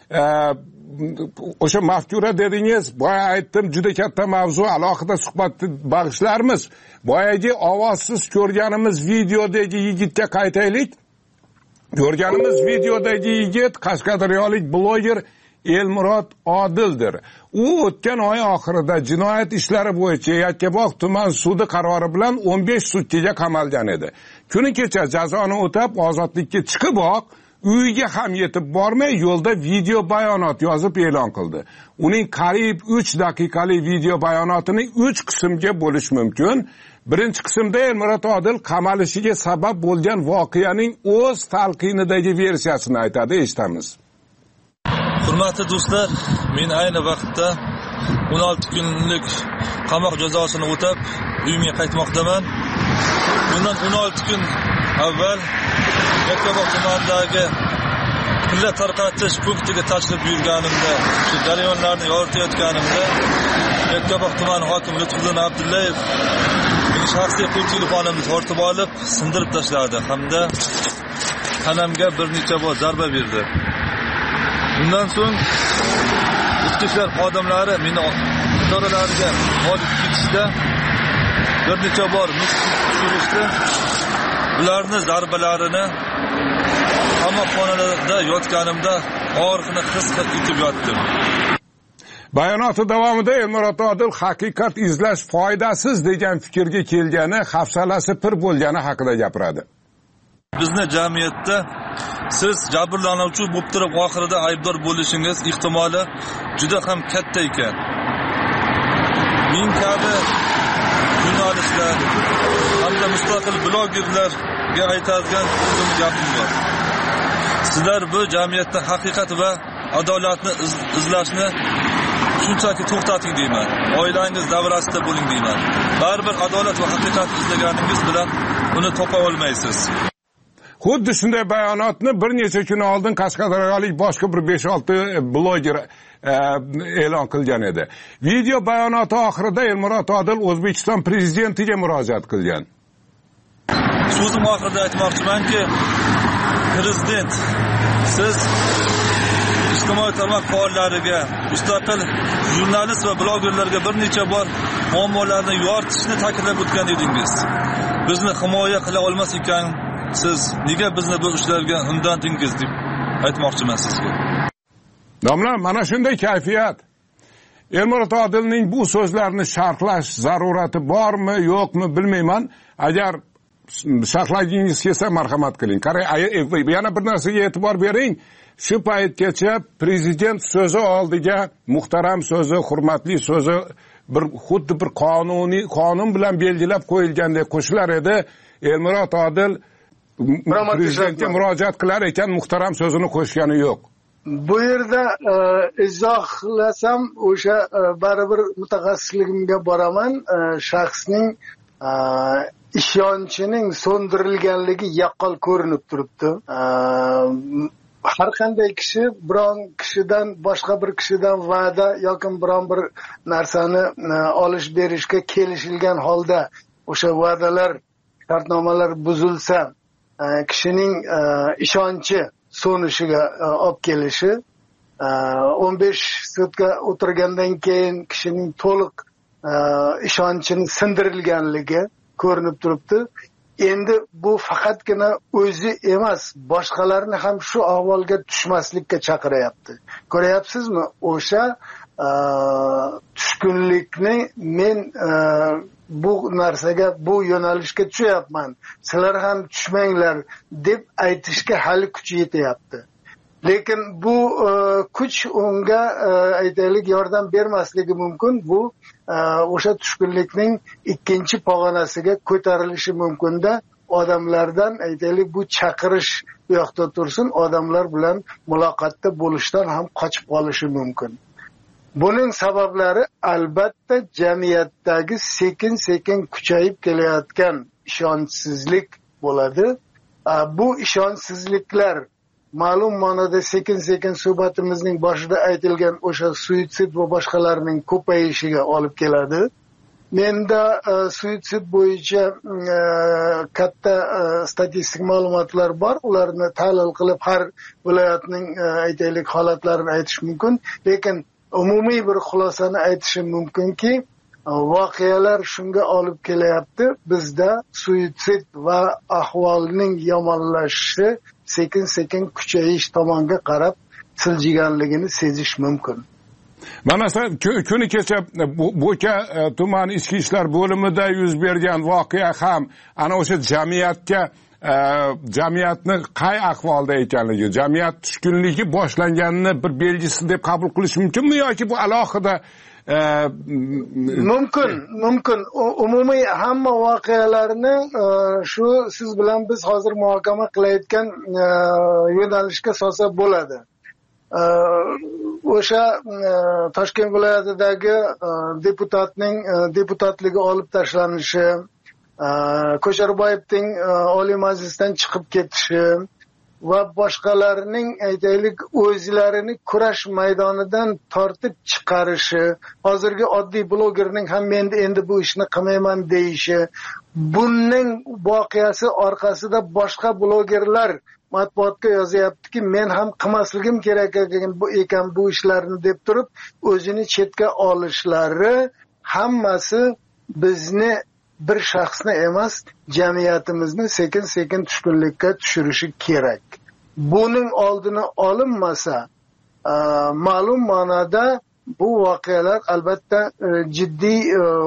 O'sha mafkura dedingiz, boya aytdim, juda katta mavzu, alohida suhbat bag'ishlarmiz. Boyagi ovozsiz ko'rganimiz videodagi yigitga qaytaylik. Ko'rganimiz videodagi yigit qashqadaryolik bloger Elmurod Odildir. U o'tgan oy oxirida jinoyat ishlari bo'yicha Yakkabog' tuman sudi qarori bilan 15 sutkaga qamalgan edi. Kuni kecha jazoni o'tab ozodlikka chiqiboq, uyiga ham yetib bormay yo'lda video bayonot yozib e'lon qildi. Uning qariyb 3 daqiqalik video bayonotini 3 qismga bo'lish mumkin. Birinchi qismda Elmurod Odil qamalishiga sabab bo'lgan voqeaning o'z talqinidagi versiyasini aytadi, eshitamiz. Hurmatli do'stlar, men ayni vaqtda 16 kunlik qamoq jazosini o'tab uyimga qaytmoqdaman. Bundan 16 kun avval Yakkabog' tumanidagi pilla tarqatish punktiga tashrif buyurganimda, shu jarayonlarni yoritayotganimda Yakkabog' tumani hokimi Lutfuddin Abdullayev mening shaxsiy qo'l telefonimni tortib olib, sindirib tashladi hamda tanamga bir necha bor zarba berdi. Bundan so'ng ichki ishlar xodimlari meni idoralariga olib ketishda bir necha bor tushirishdi. Ularni zarbalarini qamoqxonada yotganimda og'riqni his etib yotdim. Bayonoti davomida Elmurod Odil haqiqat izlash foydasiz degan fikrga kelgani, hafsalasi pir bo'lgani haqida gapiradi. Bizni jamiyatda siz jabrlanuvchi bo'lib turib oxirida aybdor bo'lishingiz ehtimoli juda ham katta ekan. Men kabi jurnalistlar hamda mustaqil blogerlarga aytadigan gapim bor. Sizlar bu jamiyatda haqiqat va adolatni izlashni shunchaki to'xtating deyman. Oilangiz davrasida bo'ling deyman. Baribir adolat va haqiqat izlaganingiz bilan uni topa olmaysiz. Xuddi shunday bayonotni bir necha kun oldin qashqadaryolik boshqa bir 5-6 bloger e'lon qilgan edi. Video bayonoti oxirida Elmurod Odil O'zbekiston prezidentiga murojaat qilgan. So'zim oxirida aytmoqchimanki, prezident, siz ijtimoiy tarmoq faollariga, mustaqil jurnalist va blogerlarga bir necha bor muammolarni yoritishni ta'kidlab o'tgan edingiz. Bizni himoya qila olmas ekan, siz nega bizni bu ishlarga undandingiz deb aytmoqchiman sizga. Domla, mana shunday kayfiyat. Elmurod Odilning bu so'zlarini sharhlash zarurati bormi, yo'qmi bilmayman. Agar sharhlagingiz kelsa marhamat qiling. Qarang, yana bir narsaga e'tibor bering. Shu paytgacha prezident so'zi oldiga muhtaram so'zi, hurmatli so'zi xuddi bir qonun bilan belgilab qo'yilgandek qo'shilar edi. Elmurod Odil prezidentga murojaat qilar ekan, muhtaram so'zini qo'shgani yo'q. Bu yerda izohlasam o'sha baribir mutaxassisligimga boraman. Shaxsning ishonchining so'ndirilganligi yaqqol ko'rinib turibdi. Har qanday kishi biron kishidan boshqa bir kishidan va'da yoki biron bir narsani olish berishga kelishilgan holda o'sha va'dalar, shartnomalar buzilsa, kishining ishonchi so'nishiga olib kelishi, 15 sutka o'tirgandan keyin kishining to'liq ishonchini sindirilganligi ko'rinib turibdi. Endi bu faqatgina o'zi emas, boshqalarni ham shu ahvolga tushmaslikka chaqiryapti. Ko'ryapsizmi? O'sha tushkunlikni men bu narsaga, bu yo'nalishga tushyapman, sizlar ham tushmanglar deb aytishga hali kuchi yetyapti. Lekin bu kuch unga aytaylik yordam bermasligi mumkin. Bu o'sha tushkunlikning ikkinchi pog'onasiga ko'tarilishi mumkin-da, odamlardan aytaylik bu chaqirish bu yoqda tursin, odamlar bilan muloqotda bo'lishdan ham qochib qolishi mumkin. Buning sabablari albatta jamiyatdagi sekin-sekin kuchayib kelayotgan ishonchsizlik bo'ladi. Bu ishonchsizliklar ma'lum ma'noda sekin-sekin suhbatimizning boshida aytilgan o'sha suitsid va boshqalarning ko'payishiga olib keladi. Menda suitsid bo'yicha katta statistik ma'lumotlar bor. Ularni tahlil qilib har viloyatning aytaylik holatlarini aytish mumkin. Lekin umumiy bir xulosani aytishim mumkinki, voqealar shunga olib kelyapti. Bizda suitsid va ahvolning yomonlashishi sekin-sekin kuchayish tomonga qarab siljiganligini sezish mumkin. Mana kuni kecha Bo'ka tumani ichki ishlar bo'limida yuz bergan voqea ham ana o'sha jamiyatni qay ahvolda ekanligi, jamiyat tushkunligi boshlanganini bir belgisi deb qabul qilish mumkinmi yoki bu alohida mumkin. Umumiy hamma voqealarni shu siz bilan biz hozir muhokama qilayotgan yo'nalishga solsa bo'ladi. O'sha Toshkent viloyatidagi deputatning deputatligi olib tashlanishi, Ko'sharboyevning Oliy Majlisdan chiqib ketishi va boshqalarning aytaylik o'zlarini kurash maydonidan tortib chiqarishi, hozirgi oddiy blogerning ham men endi bu ishni qilmayman deyishi, bunning voqeasi orqasida boshqa blogerlar matbuotga yozyaptiki, men ham qilmasligim kerak ekan bu ishlarni deb turib o'zini chetga olishlari hammasi bizni bir shaxsni emas, jamiyatimizni sekin-sekin tushkunlikka tushirishi kerak. Buning oldini olinmasa, ma'lum ma'noda bu voqealar albatta jiddiy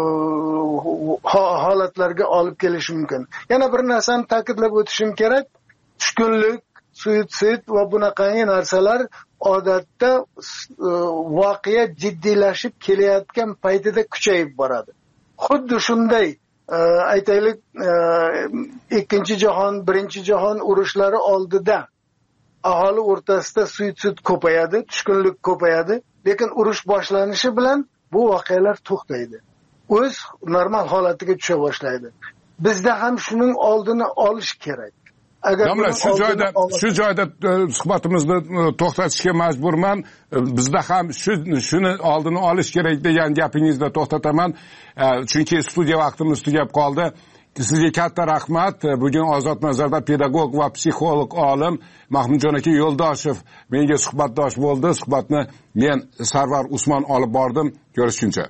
holatlarga olib kelishi mumkin. Yana bir narsani ta'kidlab o'tishim kerak. Tushkunlik, suitsid va bunaqangi narsalar odatda voqea jiddiylashib kelayotgan paytida kuchayib boradi. Xuddi shunday aytaylik ikkinchi jahon, birinchi jahon urushlari oldida aholi o'rtasida suitsid ko'payadi, tushkunlik ko'payadi, lekin urush boshlanishi bilan bu voqealar to'xtaydi. O'z normal holatiga tusha boshlaydi. Bizda ham shuning oldini olish kerak. Domla, shu joyda suhbatimizni to'xtatishga majburman. Bizda ham shuni oldini olish kerak degan gapingizni to'xtataman. Chunki studiya vaqtimiz tugab qoldi. Sizga katta rahmat. Bugun Ozod nazarda pedagog va psixolog olim Mahmudjon aka Yo'ldoshev menga suhbatdosh bo'ldi. Suhbatni men Sarvar Usmon olib bordim. Ko'rishguncha.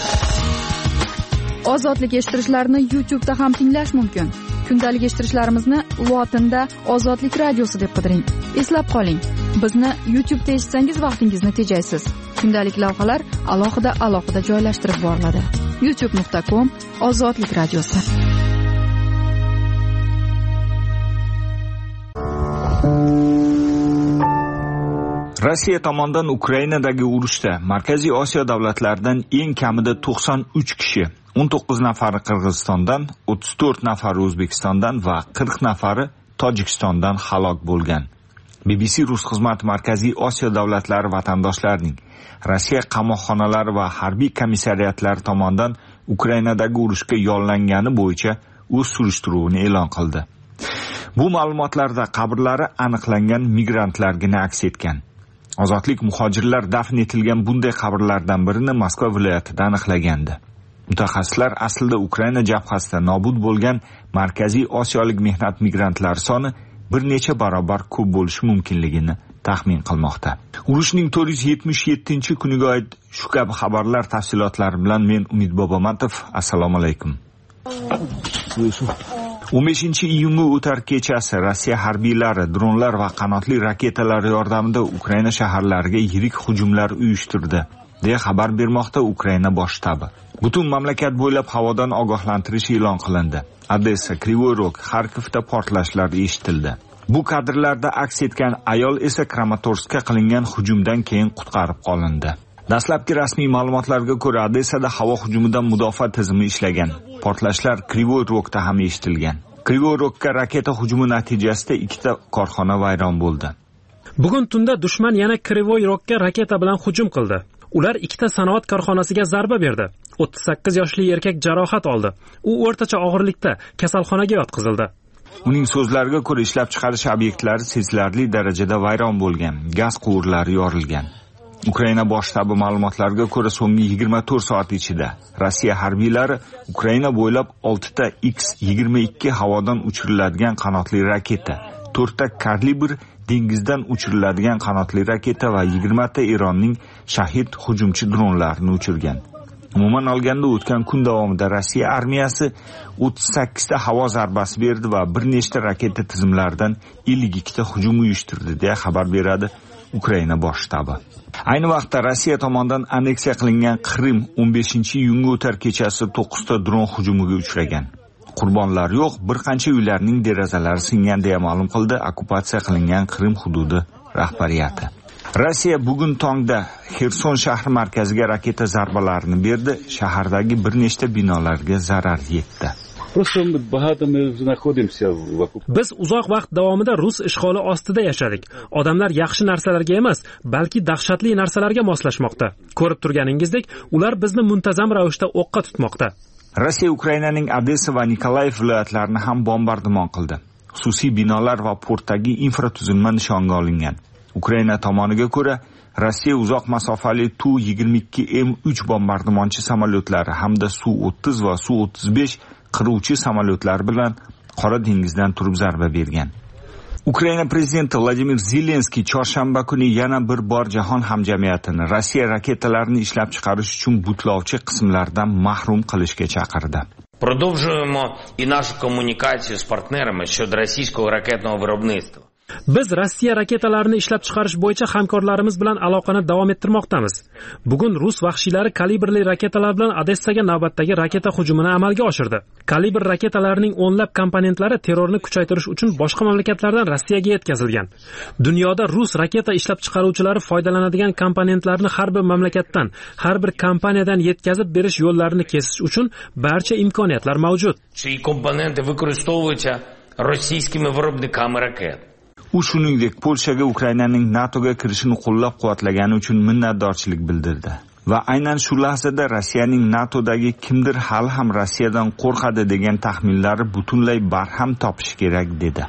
Ozodlik eshittirishlarni YouTube'da ham tinglash mumkin. Kundalik eshittirishlarimizni lotinda Ozodlik radiosi deb qidiring. Eslab qoling, bizni YouTube'da eshitsangiz vaqtingizni tejaysiz. Kundalik lavhalar alohida joylashtirib boriladi. youtube.com Ozodlik radiosi. Rossiya tomonidan Ukrainadagi urushda Markaziy Osiyo davlatlaridan eng kamida 93 kishi, 19 nafari Qirg'izistondan, 34 nafari O'zbekistondan va 40 nafari Tojikistondan halok bo'lgan. BBC Rus xizmati Markaziy Osiyo davlatlari vatandoshlarining Rossiya qamoqxonalari va harbiy komissariyatlari tomonidan Ukrainadagi urushga yollangani bo'yicha o'z surishtiruvini e'lon qildi. Bu ma'lumotlarda qabrlari aniqlangan migrantlargina aks etgan. Ozodlik muhojirlar dafn etilgan bunday qabrlardan birini Moskva viloyatida aniqlagandi. Mutaxassislar aslida Ukraina jabhasida nobud bo'lgan Markaziy Osiyolik mehnat migrantlari soni bir necha barobar ko'p bo'lishi mumkinligini taxmin qilmoqda. Urushning 477-kuniga oid shu kabi xabarlar tafsilotlari bilan men Umid Bobomatov. Assalomu alaykum. 15-iyunga o'tar kechasi Rossiya harbiylari dronlar va qanotli raketalar yordamida Ukraina shaharlariga yirik hujumlar uyushtirdi, deya xabar bermoqda Ukraina bosh shtabi. Butun mamlakat bo'ylab havodan ogohlantirish e'lon qilindi. Odessa, Krivoy Rog, Xarkovda portlashlar eshitildi. Bu kadrlarda aks etgan ayol esa Kramatorskka qilingan hujumdan keyin qutqarib qolindi. Dastlabki rasmiy ma'lumotlarga ko'ra, Odessada havo hujumidan mudofaa tizimi ishlagan. Portlashlar Krivoy Rogda ham eshitilgan. Krivoy Rogga raketa hujumi natijasida 2 korxona vayron bo'ldi. Bugun tunda dushman yana Krivoy Rogga raketa bilan hujum qildi. Ular 2 sanoat korxonasiga zarba berdi. 38 yoshli erkak jarohat oldi. U o'rtacha og'irlikda kasalxonaga yotqizildi. Uning so'zlariga ko'ra, ishlab chiqarish obyektlari sezilarli darajada vayron bo'lgan, gaz quvurlari yorilgan. Ukraina bosh shtabi ma'lumotlariga ko'ra, so'nggi 24 soat ichida Rossiya harbiylari Ukraina bo'ylab 6 ta X-22 havodan uchiriladigan qanotli raketa, 4 ta kalibr dengizdan uchiriladigan qanotli raketa va 20 ta Eronning shahid hujumchi dronlarini uchirgan. Umuman olganda o'tgan kun davomida Rossiya armiyasi 38 ta havo zarbasi berdi va bir nechta raketa tizimlaridan 52 ta hujum uyushtirdi, deya xabar beradi Ukraina bosh shtabi. Ayni vaqtda Rossiya tomonidan anneksiya qilingan Qrim 15-iyunga o'tar kechasi 9 ta dron hujumiga uchragan. Qurbonlar yo'q, bir qancha uylarning derazalari singan, deya ma'lum qildi okkupatsiya qilingan Qrim hududi rahbariyati. Rossiya bugun tongda Xerson shahri markaziga raketa zarbalarini berdi, shahardagi bir nechta binolarga zarar yetdi. Biz uzoq vaqt davomida Rus ishg'oli ostida yashadik. Odamlar yaxshi narsalarga emas, balki dahshatli narsalarga moslashmoqda. Ko'rib turganingizdek, ular bizni muntazam ravishda o'qqa tutmoqda. Rossiya Ukrainaning Odessa va Nikolayev viloyatlarini ham bombardimon qildi. Xususiy binolar va portdagi infratuzilma nishonga olingan. Ukraina tomoniga ko'ra, Rossiya uzoq masofali Tu-22M3 bombardimonchi samolyotlari hamda Su-30 va Su-35 qiruvchi samolyotlar bilan Qora dengizdan turib zarba bergan. Ukraina prezidenti Vladimir Zelenskiy chorshanba kuni yana bir bor jahon hamjamiyatini Rossiya raketalarini ishlab chiqarish uchun butlovchi qismlardan mahrum qilishga chaqirdi. Продовжуємо і нашу комунікацію з партнерами щодо російського ракетного виробництва. Biz Rossiya raketalarini ishlab chiqarish bo'yicha hamkorlarimiz bilan aloqani davom ettirmoqdamiz. Bugun Rus vahshiylari kalibrli raketalar bilan Odessaga navbatdagi raketa hujumini amalga oshirdi. Kalibr raketalarining o'nlab komponentlari terrorni kuchaytirish uchun boshqa mamlakatlardan Rossiyaga yetkazilgan. Dunyoda Rus raketa ishlab chiqaruvchilari foydalanadigan komponentlarni har bir mamlakatdan, har bir kompaniyadan yetkazib berish yo'llarini kesish uchun barcha imkoniyatlar mavjud. Чиї компоненти використовуються російськими виробниками ракет. U shuningdek Polshaga Ukrainaning NATOga kirishini qo'llab-quvvatlagani uchun minnatdorchilik bildirdi va aynan shu lahzada Rossiyaning NATOdagi kimdir hali ham Rossiyadan qo'rqadi degan taxminlari butunlay barham topishi kerak dedi.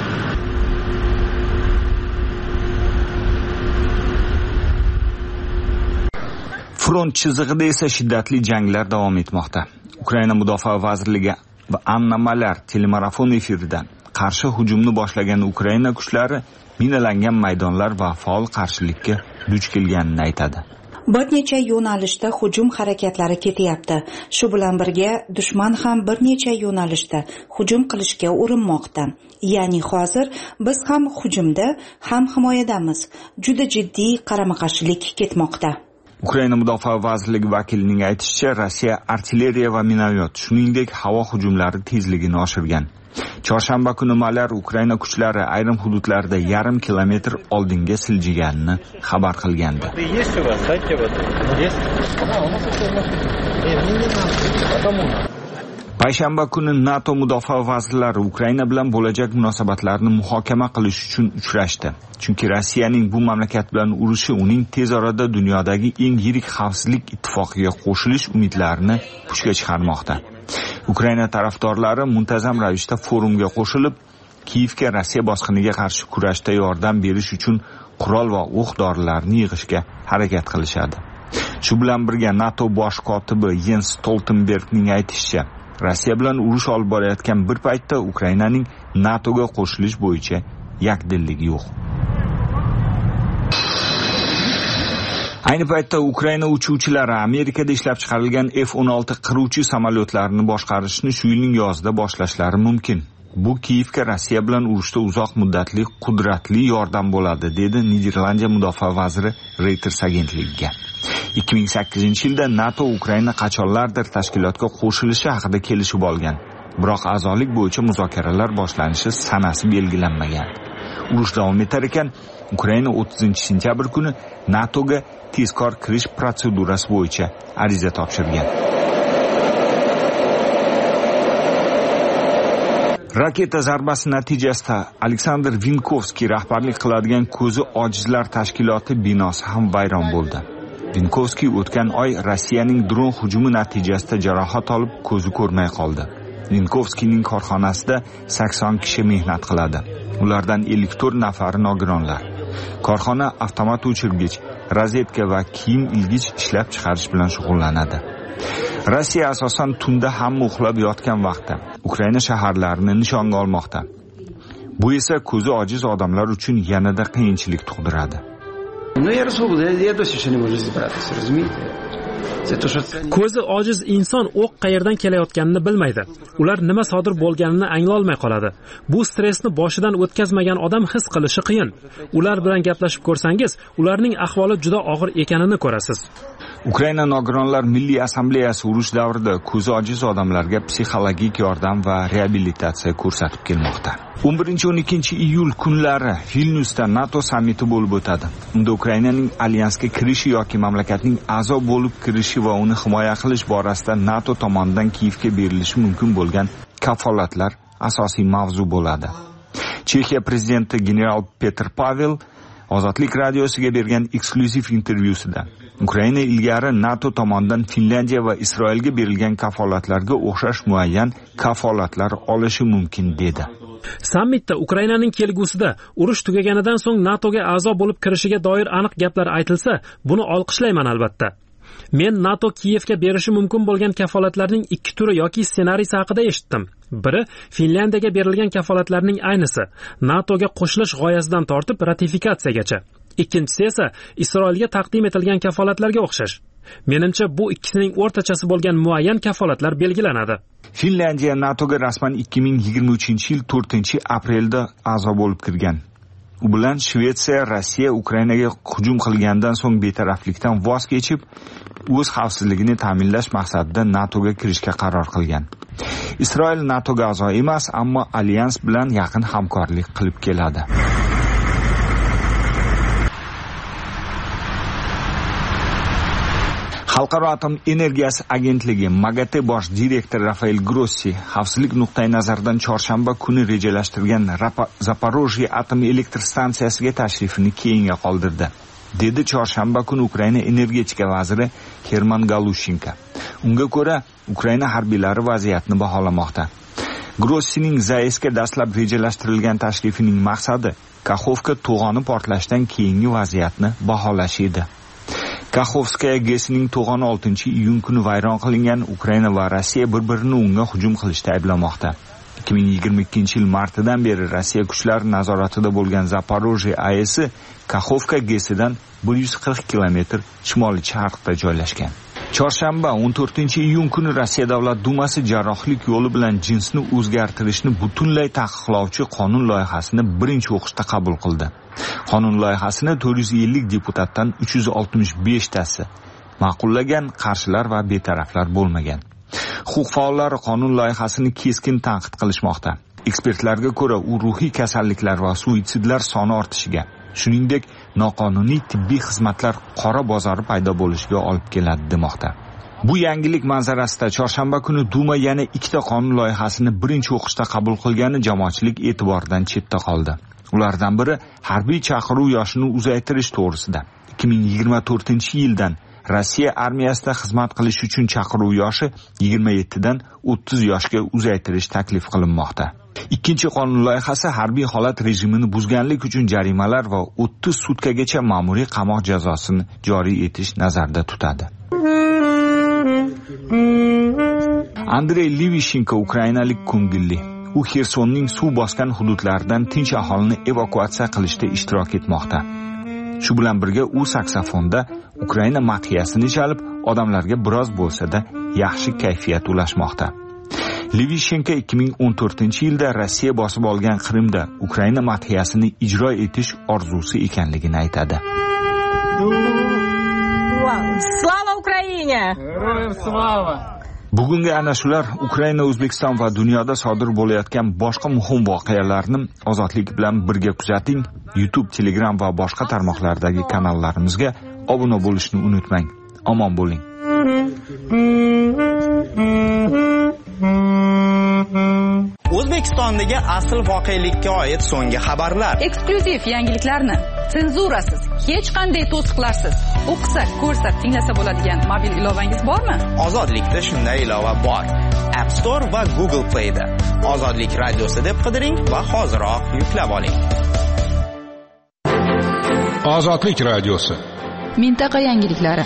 Front chizig'ida esa shiddatli janglar davom etmoqda. Ukraina mudofaa vazirligi va Anna Malar telemarafon efiridan qarshi hujumni boshlagan Ukraina kuchlari minalangan maydonlar va faol qarshilikka duch kelganini aytadi. Bir necha yo'nalishda hujum harakatlari ketyapti. Shu bilan birga dushman ham bir necha yo'nalishda hujum qilishga urinmoqda. Ya'ni hozir biz ham hujumda, ham himoyadamiz. Juda jiddiy qarama-qarshilik ketmoqda. Ukraina mudofaa vazirligi vakilining aytishicha, Rossiya artilleriya va minayot, shuningdek havo hujumlari tezligini oshirgan. Chorshanba kuni Malyar Ukraina kuchlari ayrim hududlarda yarim kilometr oldinga siljiganini xabar qilgandi. Payshanba kuni NATO mudofaa vazirlari Ukraina bilan bo'lajak munosabatlarni muhokama qilish uchun uchrashdi. Chunki Rossiyaning bu mamlakat bilan urushi uning tez orada dunyodagi eng yirik xavfsizlik ittifoqiga qo'shilish umidlarini puchga chiqarmoqda. Ukraina tarafdorlari muntazam ravishda forumga qo'shilib, Kiyevga Rossiya bosqiniga qarshi kurashda yordam berish uchun qurol va o'q-dorilarni yig'ishga harakat qilishadi. Shu bilan birga NATO bosh kotibi Jens Stoltenbergning aytishicha, Rossiya bilan urush olib borayotgan bir paytda Ukrainaning NATOga qo'shilish bo'yicha yakdilligi yo'q. Ayni paytda Ukraina uchuvchilari Amerikada ishlab chiqarilgan F-16 qiruvchi samolyotlarini boshqarishni shu yilning yozida boshlashlari mumkin. Bu Kiyevga Rossiya bilan urushda uzoq muddatli qudratli yordam bo'ladi, dedi Niderlandiya mudofaa vaziri Reuters agentligiga. 2008-yilda NATO Ukraina qachonlardir tashkilotga qo'shilishi haqida kelishib olgan. Biroq a'zolik bo'yicha muzokaralar boshlanishi sanasi belgilanmagan. Urush davom etar ekan, Ukraina 30-sentyabr kuni NATOga tezkor kirish protsedurasi bo'yicha ariza topshirgan. Raketa zarbasi natijasida Aleksandr Vinkovskiy rahbarlik qiladigan ko'zi ojizlar tashkiloti binosi ham vayron bo'ldi. Vinkovskiy o'tgan oy Rossiyaning dron hujumi natijasida jarohat olib ko'zi ko'rmay qoldi. Vinkovskiyning korxonasida 80 kishi mehnat qiladi. Ulardan 54 nafari nogironlar. Korxona avtomat o'chirgich, rozetka va kiyim ilgich ishlab chiqarish bilan shug'ullanadi. Rossiya asosan tunda hamma uxlab yotgan vaqtda Ukraina shaharlarini nishonga olmoqda. Bu esa ko'zi ojiz odamlar uchun yanada qiyinchilik tug'diradi. Ko'zi ojiz inson o'q qayerdan kelayotganini bilmaydi. Ular nima sodir bo'lganini anglolmay qoladi. Bu stressni boshidan o'tkazmagan odam his qilishi qiyin. Ular bilan gaplashib ko'rsangiz, ularning ahvoli juda og'ir ekanini ko'rasiz. Ukraina nogironlar milliy assambleyasi urush davrida ko'zi ojiz odamlarga psixologik yordam va reabilitatsiya ko'rsatib kelmoqda. 11-12 iyul kunlari Vilnyusda NATO sammiti bo'lib o'tadi. Unda Ukrainaning alyansga kirishi yoki mamlakatning a'zo bo'lib kirishi va uni himoya qilish borasida NATO tomonidan Kiyevga berilishi mumkin bo'lgan kafolatlar asosiy mavzu bo'ladi. Chexiya prezidenti general Petr Pavel Ozodlik radiosiga bergan eksklyuziv intervyusida Ukraina ilgari NATO tomonidan Finlandiya va Isroilga berilgan kafolatlarga o'xshash muayyan kafolatlar olishi mumkin dedi. Sammitda Ukrainaning kelgusida urush tugaganidan so'ng NATOga a'zo bo'lib kirishiga doir aniq gaplar aytilsa, buni olqishlayman albatta. Men NATO Kiyevga berishi mumkin bo'lgan kafolatlarning ikki turi yoki ssenariysi haqida eshitdim. Biri Finlandiyaga berilgan kafolatlarning aynisi, NATOga qo'shilish g'oyasidan tortib ratifikatsiyagacha. Ikkinchisi esa Isroilga taqdim etilgan kafolatlarga o'xshash. Menimcha bu ikkisining o'rtachasi bo'lgan muayyan kafolatlar belgilanadi. Finlandiya NATOga rasman 2023-yil 4-aprelda a'zo bo'lib kirgan. U bilan Shvetsiya Rossiya Ukrainaga hujum qilgandan so'ng betaraflikdan voz kechib, o'z xavfsizligini ta'minlash maqsadida NATOga kirishga qaror qilgan. Isroil NATOga a'zo emas, ammo alyans bilan yaqin hamkorlik qilib keladi. Xalqaro atom energiyasi agentligi MAGATE bosh direktori Rafael Grossi xavfsizlik nuqtai nazaridan chorshanba kuni rejalashtirgan Zaporojye atom elektr stansiyasiga tashrifini keyinga qoldirdi, dedi chorshanba kuni Ukraina energetika vaziri Herman Galushenko. Unga ko'ra, Ukraina harbiylari vaziyatni baholamoqda. Grossining Zaesga dastlab rejalashtirilgan tashrifining maqsadi Kakhovka to'g'oni portlashdan keyingi vaziyatni baholash edi. Kakhovskaya GESning to'g'oni 6-iyun kuni vayron qilingan. Ukraina va Rossiya bir-birini unga hujum qilishda ayblamoqda. 2022-yil martidan beri Rossiya kuchlari nazoratida bo'lgan Zaporojye AESi Kakhovka GESidan 140 kilometr shimoliy-sharqda joylashgan. Chorshanba 14-iyun kuni Rossiya Davlat Dumasi jarrohlik yo'li bilan jinsni o'zgartirishni butunlay taqiqlovchi qonun loyihasini birinchi o'qishda qabul qildi. Qonun loyihasini 450 deputatdan 365 tasi ma'qullagan, qarshilar va betaraflar bo'lmagan. Huquq faollari qonun loyihasini keskin tanqid qilishmoqda. Ekspertlarga ko'ra, u ruhiy kasalliklar va suitsidlar soni ortishiga, shuningdek, noqonuniy tibbiy xizmatlar qora bozori paydo bo'lishiga olib keladi demoqda. Bu yangilik manzarasida chorshanba kuni Duma yana 2 qonun loyihasini birinchi o'qishda qabul qilgani jamoatchilik e'tiboridan chetda qoldi. Ulardan biri harbiy chaqiruv yoshini uzaytirish to'g'risida. 2024-yildan Rossiya armiyasida xizmat qilish uchun chaqiruv yoshi 27 dan 30 yoshga uzaytirish taklif qilinmoqda. Ikkinchi qonun loyihasi harbiy holat rejimini buzganlik uchun jarimalar va 30 sutkagacha ma'muriy qamoq jazosini joriy etish nazarda tutadi. Andrey Livishenko ukrainalik ko'ngilli. U Xersonning suv bosgan hududlaridan tinch aholini evakuatsiya qilishda ishtirok etmoqda. Shu bilan birga u saksofonda Ukraina madhiyasini chalib, odamlarga biroz bo'lsa-da yaxshi kayfiyat ulashmoqda. Livishenko 2014-yilda Rossiya bosib olgan Qrimda Ukraina madhiyasini ijro etish orzusi ekanligini aytadi. Slava Ukraina! Heroyam slava! Bugungi ana shular Ukraina, O'zbekiston va dunyoda sodir bo'layotgan boshqa muhim voqealarni ozodlik bilan birga kuzating. YouTube, Telegram va boshqa tarmoqlardagi kanallarimizga obuna bo'lishni unutmang. Omon bo'ling. O'zbekistondagi asl voqelikka oid so'nggi xabarlar, eksklyuziv yangiliklarni senzurasiz, hech qanday to'siqlarsiz o'qisa, ko'rsa, tinglasa bo'ladigan mobil ilovangiz bormi? Ozodlikda shunday ilova bor. App Store va Google Play da Ozodlik radiosi deb qidiring va hoziroq yuklab oling. Ozodlik radiosi. Mintaqa yangiliklari.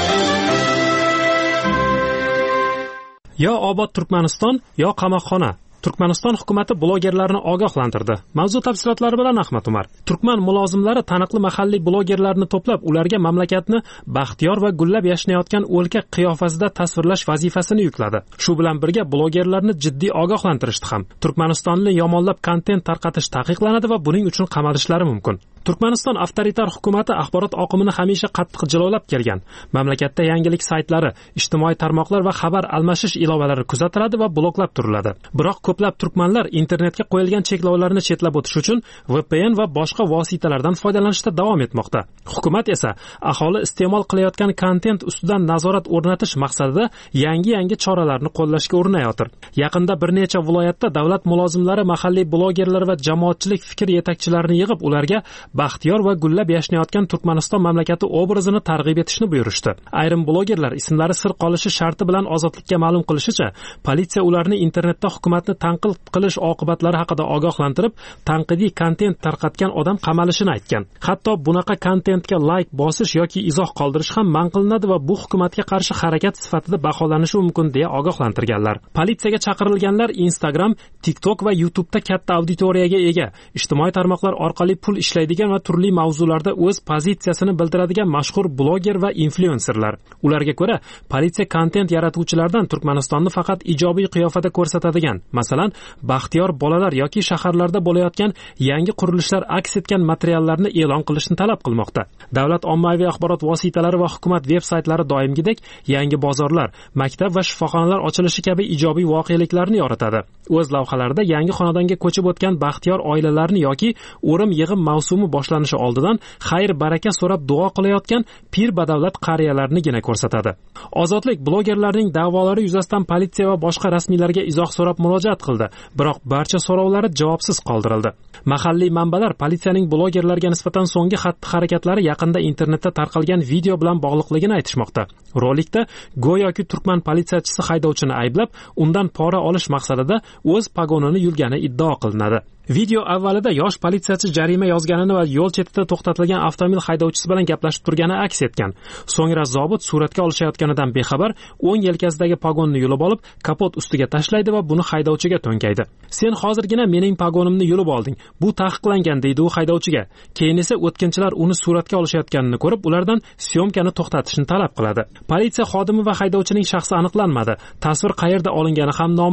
Yo obod Turkmaniston, yo qamoqxona. Turkmaniston hukumati blogerlarni ogohlantirdi. Mavzu tafsilotlari bilan Ahmad Umar. Turkman mulozimlari taniqli mahalliy blogerlarni to'plab, ularga mamlakatni baxtiyor va gullab yashnayotgan o'lka qiyofasida tasvirlash vazifasini yukladi. Shu bilan birga blogerlarni jiddiy ogohlantirishdi ham. Turkmanistonni yomonlab kontent tarqatish taqiqlanadi va buning uchun qamalishlari mumkin. Turkmaniston avtoritar hukumati axborot oqimini hamisha qattiq jilovlab kelgan. Mamlakatda yangilik saytlari, ijtimoiy tarmoqlar va xabar almashish ilovalari kuzatiladi va bloklab turiladi. Biroq ko'plab turkmanlar internetga qo'yilgan cheklovlarni chetlab o'tish uchun VPN va boshqa vositalardan foydalanishda davom etmoqda. Hukumat esa aholi iste'mol qilayotgan kontent ustidan nazorat o'rnatish maqsadida yangi choralarni qo'llashga urinayotir. Yaqinda bir necha viloyatda davlat mulozimlari mahalliy blogerlar va jamoatchilik fikr yetakchilarini yig'ib, ularga baxtiyor va gullab yashnayotgan Turkmaniston mamlakati obrazini targ'ib etishni buyurishdi. Ayrim blogerlar ismlari sir qolishi sharti bilan ozodlikka ma'lum qilishicha, politsiya ularni internetda hukumatni tanqid qilish oqibatlari haqida ogohlantirib, tanqidiy kontent tarqatgan odam qamalishini aytgan. Hatto bunaqa kontentga like bosish yoki izoh qoldirish ham man qilinadi va bu hukumatga qarshi harakat sifatida baholanishi mumkin deya ogohlantirganlar. Politsiyaga chaqirilganlar Instagram, TikTok va YouTube'da katta auditoriyaga ega, ijtimoiy tarmoqlar orqali pul ishlaydigan va turli mavzularda o'z pozitsiyasini bildiradigan mashhur bloger va influenserlar. Ularga ko'ra, politsiya kontent yaratuvchilardan Turkmanistonni faqat ijobiy qiyofada ko'rsatadigan, masalan, baxtiyor bolalar yoki shaharlarda bo'layotgan yangi qurilishlar aks etgan materiallarni e'lon qilishni talab qilmoqda. Davlat ommaviy axborot vositalari va hukumat veb-saytlari doimgidek yangi bozorlar, maktab va shifoxonalar ochilishi kabi ijobiy voqeliklarni yoritadi. O'z lavhalarida yangi xonadonga ko'chib o'tgan baxtiyor oilalarni yoki o'rim yig'im mavsumi boshlanishi oldidan xayr baraka so'rab duo qilayotgan pir badavlat qariyalarnigina ko'rsatadi. Ozodlik blogerlarning da'volari yuzasidan politsiya va boshqa rasmiylarga izoh so'rab murojaat qildi, biroq barcha so'rovlari javobsiz qoldirildi. Mahalliy manbalar politsiyaning blogerlarga nisbatan so'nggi xatti-harakatlari yaqinda internetda tarqalgan video bilan bog'liqligini aytishmoqda. Rolikda go'yoki turkman politsiyachisi haydovchini ayblab, undan pora olish maqsadida o'z pagonini yulgani iddao qilinadi. Video avvalida yosh politsiyachi jarima yozganini va yo'l chetida to'xtatilgan avtomobil haydovchisi bilan gaplashib turgani aks etgan. So'ngra zobit suratga olishayotganidan bexabar o'ng yelkasidagi pagonni yulib olib, kapot ustiga tashlaydi va buni haydovchiga to'nkaydi. "Sen hozirgina mening pagonimni yulib olding. Bu taqiqlangan", deydi u haydovchiga. Keyin esa o'tkinchilar uni suratga olishayotganini ko'rib, ulardan syomkani to'xtatishni talab qiladi. Politsiya xodimi va haydovchining shaxsi aniqlanmadi. Tasvir qayerda olingani ham noma'lum.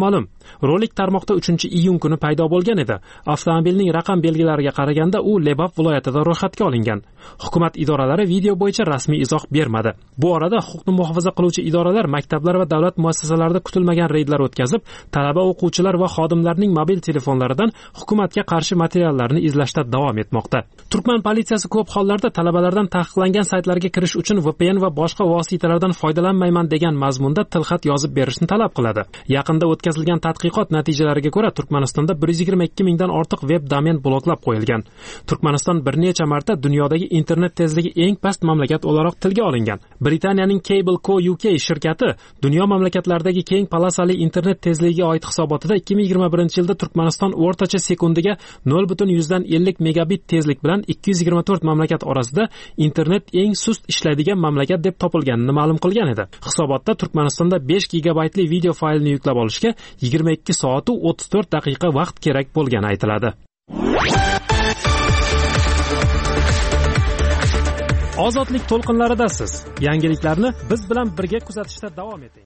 Rolik tarmoqda 3-iyun kuni paydo bo'lgan edi. Avtomobilning raqam belgilariga qaraganda u Lebap viloyatida ro'yxatga olingan. Hukumat idoralari video bo'yicha rasmiy izoh bermadi. Bu orada huquqni muhofaza qiluvchi idoralar maktablar va davlat muassasalarida kutilmagan reydlar o'tkazib, talaba, o'quvchilar va xodimlarning mobil telefonlaridan hukumatga qarshi materiallarni izlashda davom etmoqda. Turkman politsiyasi ko'p hollarda talabalardan taqiqlangan saytlarga kirish uchun VPN va boshqa vositalardan foydalanmayman degan mazmunda tilxat yozib berishni talab qiladi. Yaqinda o'tkazilgan tadqiqot natijalariga ko'ra Turkmanistonda 122 mingdan ortiq web domen bloklab qo'yilgan. Turkmaniston bir necha marta dunyodagi internet tezligi eng past mamlakat o'laroq tilga olingan. Britaniyaning Cable Co UK shirkati dunyo mamlakatlaridagi keng polosali internet tezligiga oid hisobotida 2021-yilda Turkmaniston o'rtacha sekundiga 0.50 megabit tezlik bilan 224 mamlakat orasida internet eng sust ishlaydigan mamlakat deb topilganini ma'lum qilgan edi. Hisobotda Turkmanistonda 5 gigabaytli video faylni yuklab olishga 22 soat va 34 daqiqa vaqt kerak bo'lgani aytiladi. Ozodlik to'lqinlaridasiz. Yangiliklarni biz bilan birga kuzatishda davom eting.